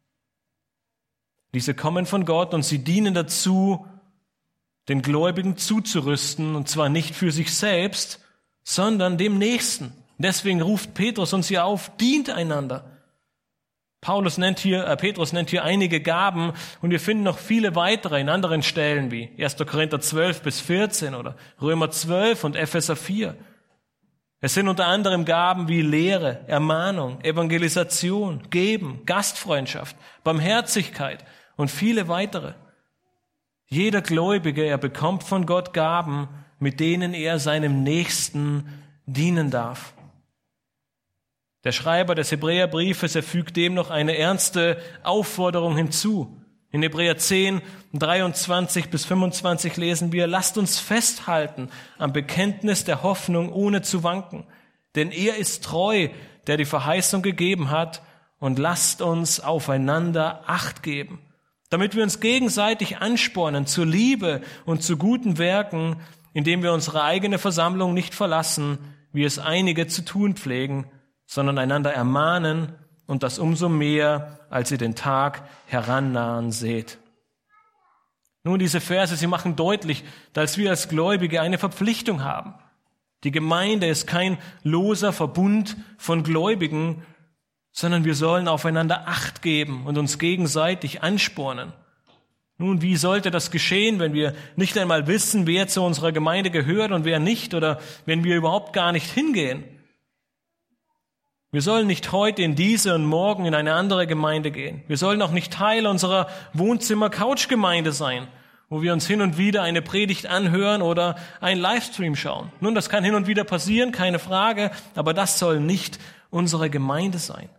Diese kommen von Gott und sie dienen dazu, den Gläubigen zuzurüsten, und zwar nicht für sich selbst, sondern dem Nächsten. Deswegen ruft Petrus uns hier auf, dient einander. Petrus nennt hier einige Gaben und wir finden noch viele weitere in anderen Stellen wie 1. Korinther 12 bis 14 oder Römer 12 und Epheser 4. Es sind unter anderem Gaben wie Lehre, Ermahnung, Evangelisation, Geben, Gastfreundschaft, Barmherzigkeit und viele weitere. Jeder Gläubige, er bekommt von Gott Gaben, mit denen er seinem Nächsten dienen darf. Der Schreiber des Hebräerbriefes, er fügt dem noch eine ernste Aufforderung hinzu. In Hebräer 10, 23 bis 25 lesen wir, lasst uns festhalten am Bekenntnis der Hoffnung, ohne zu wanken. Denn er ist treu, der die Verheißung gegeben hat, und lasst uns aufeinander Acht geben, damit wir uns gegenseitig anspornen zur Liebe und zu guten Werken, indem wir unsere eigene Versammlung nicht verlassen, wie es einige zu tun pflegen, sondern einander ermahnen, und das umso mehr, als ihr den Tag herannahen seht. Nun, diese Verse, sie machen deutlich, dass wir als Gläubige eine Verpflichtung haben. Die Gemeinde ist kein loser Verbund von Gläubigen, sondern wir sollen aufeinander Acht geben und uns gegenseitig anspornen. Nun, wie sollte das geschehen, wenn wir nicht einmal wissen, wer zu unserer Gemeinde gehört und wer nicht, oder wenn wir überhaupt gar nicht hingehen? Wir sollen nicht heute in diese und morgen in eine andere Gemeinde gehen. Wir sollen auch nicht Teil unserer Wohnzimmer-Couch-Gemeinde sein, wo wir uns hin und wieder eine Predigt anhören oder einen Livestream schauen. Nun, das kann hin und wieder passieren, keine Frage, aber das soll nicht unsere Gemeinde sein.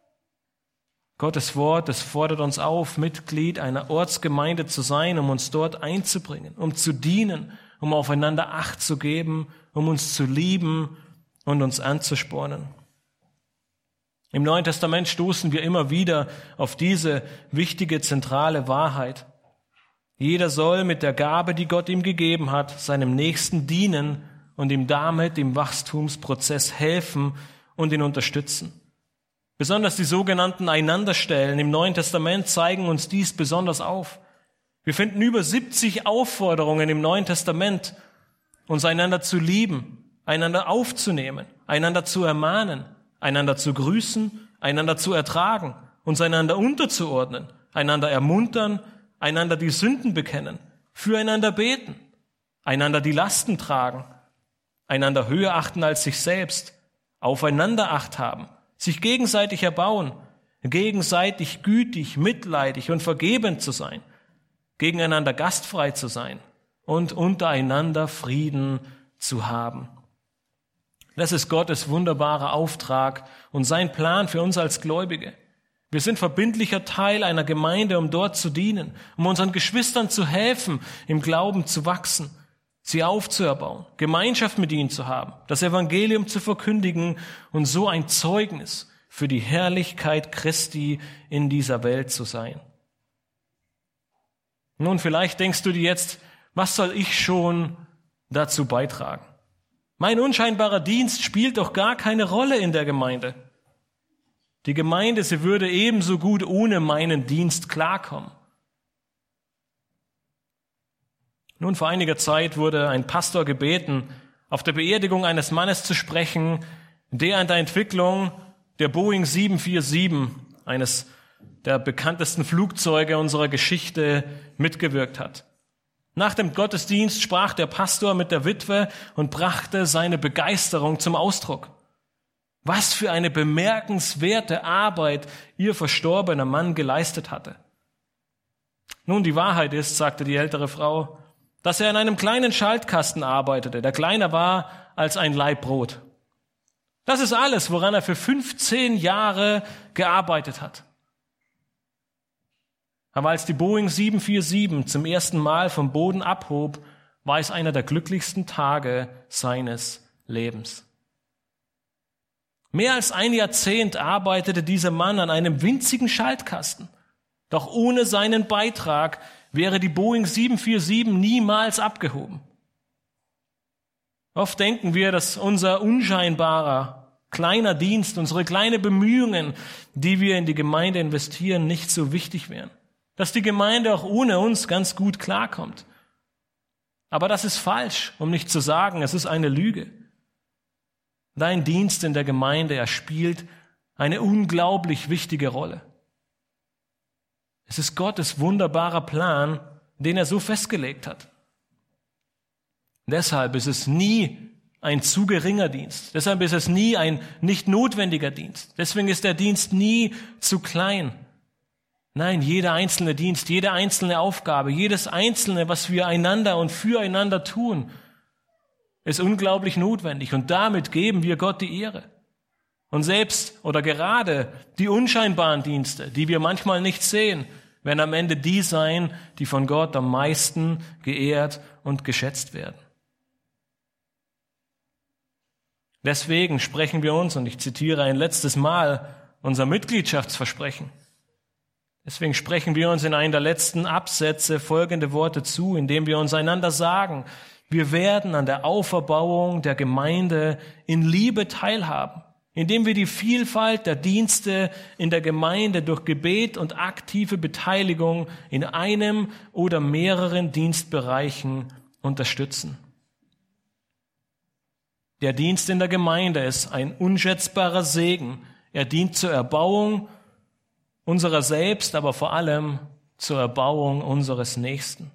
Gottes Wort, das fordert uns auf, Mitglied einer Ortsgemeinde zu sein, um uns dort einzubringen, um zu dienen, um aufeinander Acht zu geben, um uns zu lieben und uns anzuspornen. Im Neuen Testament stoßen wir immer wieder auf diese wichtige, zentrale Wahrheit. Jeder soll mit der Gabe, die Gott ihm gegeben hat, seinem Nächsten dienen und ihm damit im Wachstumsprozess helfen und ihn unterstützen. Besonders die sogenannten Einanderstellen im Neuen Testament zeigen uns dies besonders auf. Wir finden über 70 Aufforderungen im Neuen Testament, uns einander zu lieben, einander aufzunehmen, einander zu ermahnen, einander zu grüßen, einander zu ertragen, uns einander unterzuordnen, einander ermuntern, einander die Sünden bekennen, füreinander beten, einander die Lasten tragen, einander höher achten als sich selbst, aufeinander Acht haben, sich gegenseitig erbauen, gegenseitig gütig, mitleidig und vergebend zu sein, gegeneinander gastfrei zu sein und untereinander Frieden zu haben. Das ist Gottes wunderbarer Auftrag und sein Plan für uns als Gläubige. Wir sind verbindlicher Teil einer Gemeinde, um dort zu dienen, um unseren Geschwistern zu helfen, im Glauben zu wachsen, sie aufzuerbauen, Gemeinschaft mit ihnen zu haben, das Evangelium zu verkündigen und so ein Zeugnis für die Herrlichkeit Christi in dieser Welt zu sein. Nun, vielleicht denkst du dir jetzt, was soll ich schon dazu beitragen? Mein unscheinbarer Dienst spielt doch gar keine Rolle in der Gemeinde. Die Gemeinde, sie würde ebenso gut ohne meinen Dienst klarkommen. Nun, vor einiger Zeit wurde ein Pastor gebeten, auf der Beerdigung eines Mannes zu sprechen, der an der Entwicklung der Boeing 747, eines der bekanntesten Flugzeuge unserer Geschichte, mitgewirkt hat. Nach dem Gottesdienst sprach der Pastor mit der Witwe und brachte seine Begeisterung zum Ausdruck. Was für eine bemerkenswerte Arbeit ihr verstorbener Mann geleistet hatte. Nun, die Wahrheit ist, sagte die ältere Frau, dass er in einem kleinen Schaltkasten arbeitete, der kleiner war als ein Laib Brot. Das ist alles, woran er für 15 Jahre gearbeitet hat. Aber als die Boeing 747 zum ersten Mal vom Boden abhob, war es einer der glücklichsten Tage seines Lebens. Mehr als ein Jahrzehnt arbeitete dieser Mann an einem winzigen Schaltkasten. Doch ohne seinen Beitrag wäre die Boeing 747 niemals abgehoben. Oft denken wir, dass unser unscheinbarer, kleiner Dienst, unsere kleinen Bemühungen, die wir in die Gemeinde investieren, nicht so wichtig wären. Dass die Gemeinde auch ohne uns ganz gut klarkommt. Aber das ist falsch, um nicht zu sagen, es ist eine Lüge. Dein Dienst in der Gemeinde, er spielt eine unglaublich wichtige Rolle. Es ist Gottes wunderbarer Plan, den er so festgelegt hat. Deshalb ist es nie ein zu geringer Dienst. Deshalb ist es nie ein nicht notwendiger Dienst. Deswegen ist der Dienst nie zu klein. Nein, jeder einzelne Dienst, jede einzelne Aufgabe, jedes einzelne, was wir einander und füreinander tun, ist unglaublich notwendig. Und damit geben wir Gott die Ehre. Und selbst oder gerade die unscheinbaren Dienste, die wir manchmal nicht sehen, werden am Ende die sein, die von Gott am meisten geehrt und geschätzt werden. Deswegen sprechen wir uns, und ich zitiere ein letztes Mal, unser Mitgliedschaftsversprechen. Deswegen sprechen wir uns in einem der letzten Absätze folgende Worte zu, indem wir uns einander sagen, wir werden an der Auferbauung der Gemeinde in Liebe teilhaben, indem wir die Vielfalt der Dienste in der Gemeinde durch Gebet und aktive Beteiligung in einem oder mehreren Dienstbereichen unterstützen. Der Dienst in der Gemeinde ist ein unschätzbarer Segen Er dient zur Erbauung unserer selbst, aber vor allem zur Erbauung unseres Nächsten.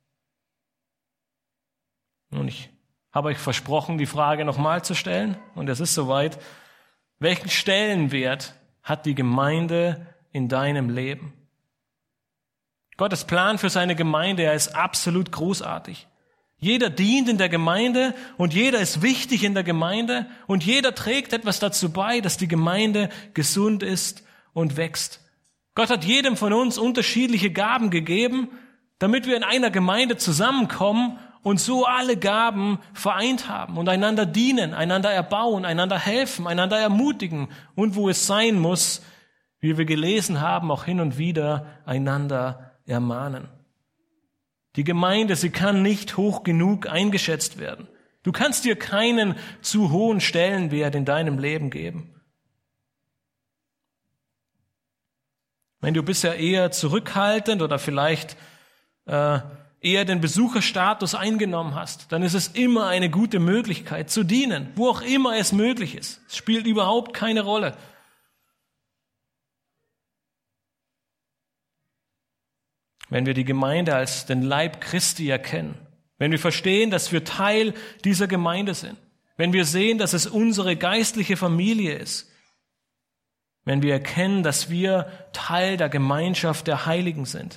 Nun, ich habe euch versprochen, die Frage nochmal zu stellen, und es ist soweit. Welchen Stellenwert hat die Gemeinde in deinem Leben? Gottes Plan für seine Gemeinde, er ist absolut großartig. Jeder dient in der Gemeinde und jeder ist wichtig in der Gemeinde und jeder trägt etwas dazu bei, dass die Gemeinde gesund ist und wächst. Gott hat jedem von uns unterschiedliche Gaben gegeben, damit wir in einer Gemeinde zusammenkommen und so alle Gaben vereint haben und einander dienen, einander erbauen, einander helfen, einander ermutigen und wo es sein muss, wie wir gelesen haben, auch hin und wieder einander ermahnen. Die Gemeinde, sie kann nicht hoch genug eingeschätzt werden. Du kannst dir keinen zu hohen Stellenwert in deinem Leben geben. Wenn du bisher eher zurückhaltend oder vielleicht eher den Besucherstatus eingenommen hast, dann ist es immer eine gute Möglichkeit zu dienen, wo auch immer es möglich ist. Es spielt überhaupt keine Rolle. Wenn wir die Gemeinde als den Leib Christi erkennen, wenn wir verstehen, dass wir Teil dieser Gemeinde sind, wenn wir sehen, dass es unsere geistliche Familie ist, wenn wir erkennen, dass wir Teil der Gemeinschaft der Heiligen sind,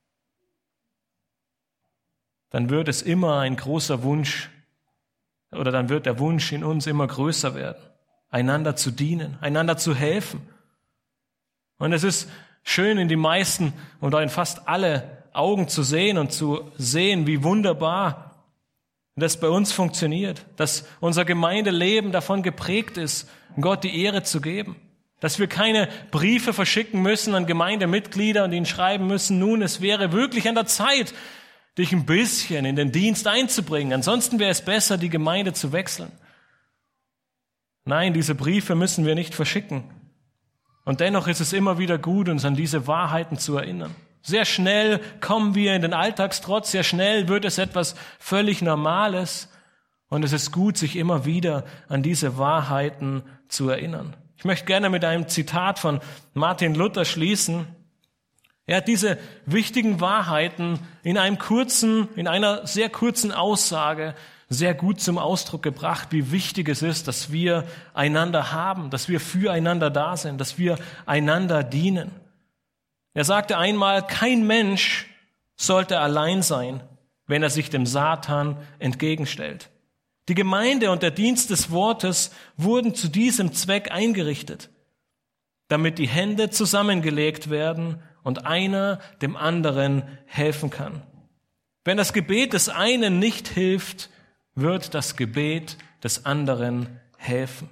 dann wird es immer ein großer Wunsch, oder dann wird der Wunsch in uns immer größer werden, einander zu dienen, einander zu helfen. Und es ist schön in die meisten oder in fast alle Augen zu sehen und zu sehen, wie wunderbar das bei uns funktioniert, dass unser Gemeindeleben davon geprägt ist, Gott die Ehre zu geben, dass wir keine Briefe verschicken müssen an Gemeindemitglieder und ihnen schreiben müssen, nun, es wäre wirklich an der Zeit, dich ein bisschen in den Dienst einzubringen. Ansonsten wäre es besser, die Gemeinde zu wechseln. Nein, diese Briefe müssen wir nicht verschicken. Und dennoch ist es immer wieder gut, uns an diese Wahrheiten zu erinnern. Sehr schnell kommen wir in den Alltagstrotz, sehr schnell wird es etwas völlig Normales. Und es ist gut, sich immer wieder an diese Wahrheiten zu erinnern. Ich möchte gerne mit einem Zitat von Martin Luther schließen. Er hat diese wichtigen Wahrheiten in einer sehr kurzen Aussage sehr gut zum Ausdruck gebracht, wie wichtig es ist, dass wir einander haben, dass wir füreinander da sind, dass wir einander dienen. Er sagte einmal, kein Mensch sollte allein sein, wenn er sich dem Satan entgegenstellt. Die Gemeinde und der Dienst des Wortes wurden zu diesem Zweck eingerichtet, damit die Hände zusammengelegt werden und einer dem anderen helfen kann. Wenn das Gebet des einen nicht hilft, wird das Gebet des anderen helfen.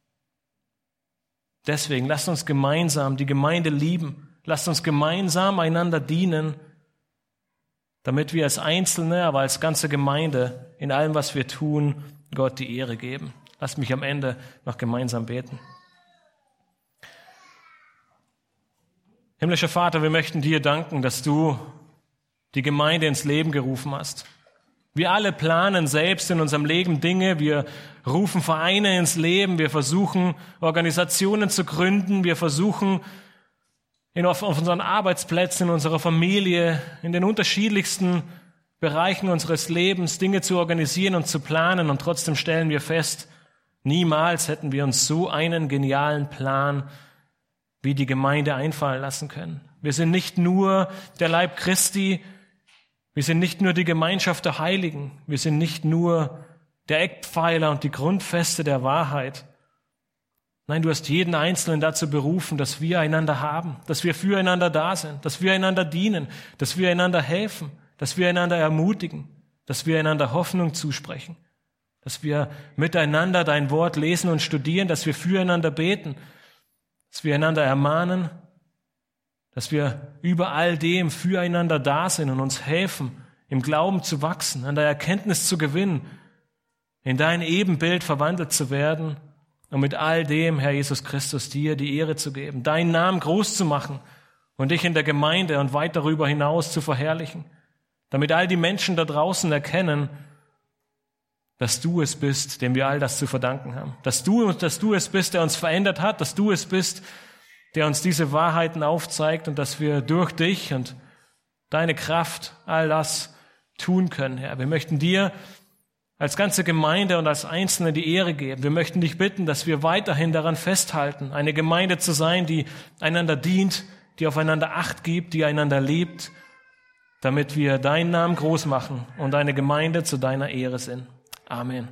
Deswegen lasst uns gemeinsam die Gemeinde lieben. Lasst uns gemeinsam einander dienen, damit wir als Einzelne, aber als ganze Gemeinde in allem, was wir tun, Gott die Ehre geben. Lasst mich am Ende noch gemeinsam beten. Himmlischer Vater, wir möchten dir danken, dass du die Gemeinde ins Leben gerufen hast. Wir alle planen selbst in unserem Leben Dinge, wir rufen Vereine ins Leben, wir versuchen Organisationen zu gründen, wir versuchen auf unseren Arbeitsplätzen, in unserer Familie, in den unterschiedlichsten Bereichen unseres Lebens Dinge zu organisieren und zu planen und trotzdem stellen wir fest, niemals hätten wir uns so einen genialen Plan wie die Gemeinde einfallen lassen können. Wir sind nicht nur der Leib Christi, wir sind nicht nur die Gemeinschaft der Heiligen, wir sind nicht nur der Eckpfeiler und die Grundfeste der Wahrheit. Nein, du hast jeden Einzelnen dazu berufen, dass wir einander haben, dass wir füreinander da sind, dass wir einander dienen, dass wir einander helfen, dass wir einander ermutigen, dass wir einander Hoffnung zusprechen, dass wir miteinander dein Wort lesen und studieren, dass wir füreinander beten, dass wir einander ermahnen, dass wir über all dem füreinander da sind und uns helfen, im Glauben zu wachsen, an der Erkenntnis zu gewinnen, in dein Ebenbild verwandelt zu werden und mit all dem, Herr Jesus Christus, dir die Ehre zu geben, deinen Namen groß zu machen und dich in der Gemeinde und weit darüber hinaus zu verherrlichen, damit all die Menschen da draußen erkennen, dass du es bist, dem wir all das zu verdanken haben. Dass du es bist, der uns verändert hat, dass du es bist, der uns diese Wahrheiten aufzeigt und dass wir durch dich und deine Kraft all das tun können, Herr. Wir möchten dir als ganze Gemeinde und als Einzelne die Ehre geben. Wir möchten dich bitten, dass wir weiterhin daran festhalten, eine Gemeinde zu sein, die einander dient, die aufeinander Acht gibt, die einander liebt, damit wir deinen Namen groß machen und deine Gemeinde zu deiner Ehre sind. Amen.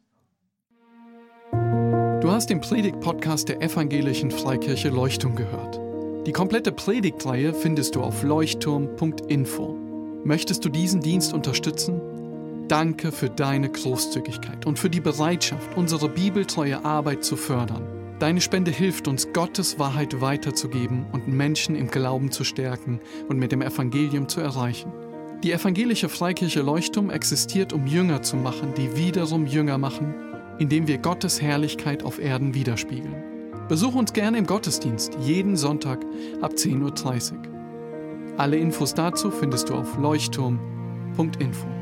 Du hast den Predigt-Podcast der Evangelischen Freikirche Leuchtturm gehört. Die komplette Predigtreihe findest du auf leuchtturm.info. Möchtest du diesen Dienst unterstützen? Danke für deine Großzügigkeit und für die Bereitschaft, unsere bibeltreue Arbeit zu fördern. Deine Spende hilft uns, Gottes Wahrheit weiterzugeben und Menschen im Glauben zu stärken und mit dem Evangelium zu erreichen. Die Evangelische Freikirche Leuchtturm existiert, um Jünger zu machen, die wiederum Jünger machen, indem wir Gottes Herrlichkeit auf Erden widerspiegeln. Besuch uns gerne im Gottesdienst, jeden Sonntag ab 10:30 Uhr. Alle Infos dazu findest du auf leuchtturm.info.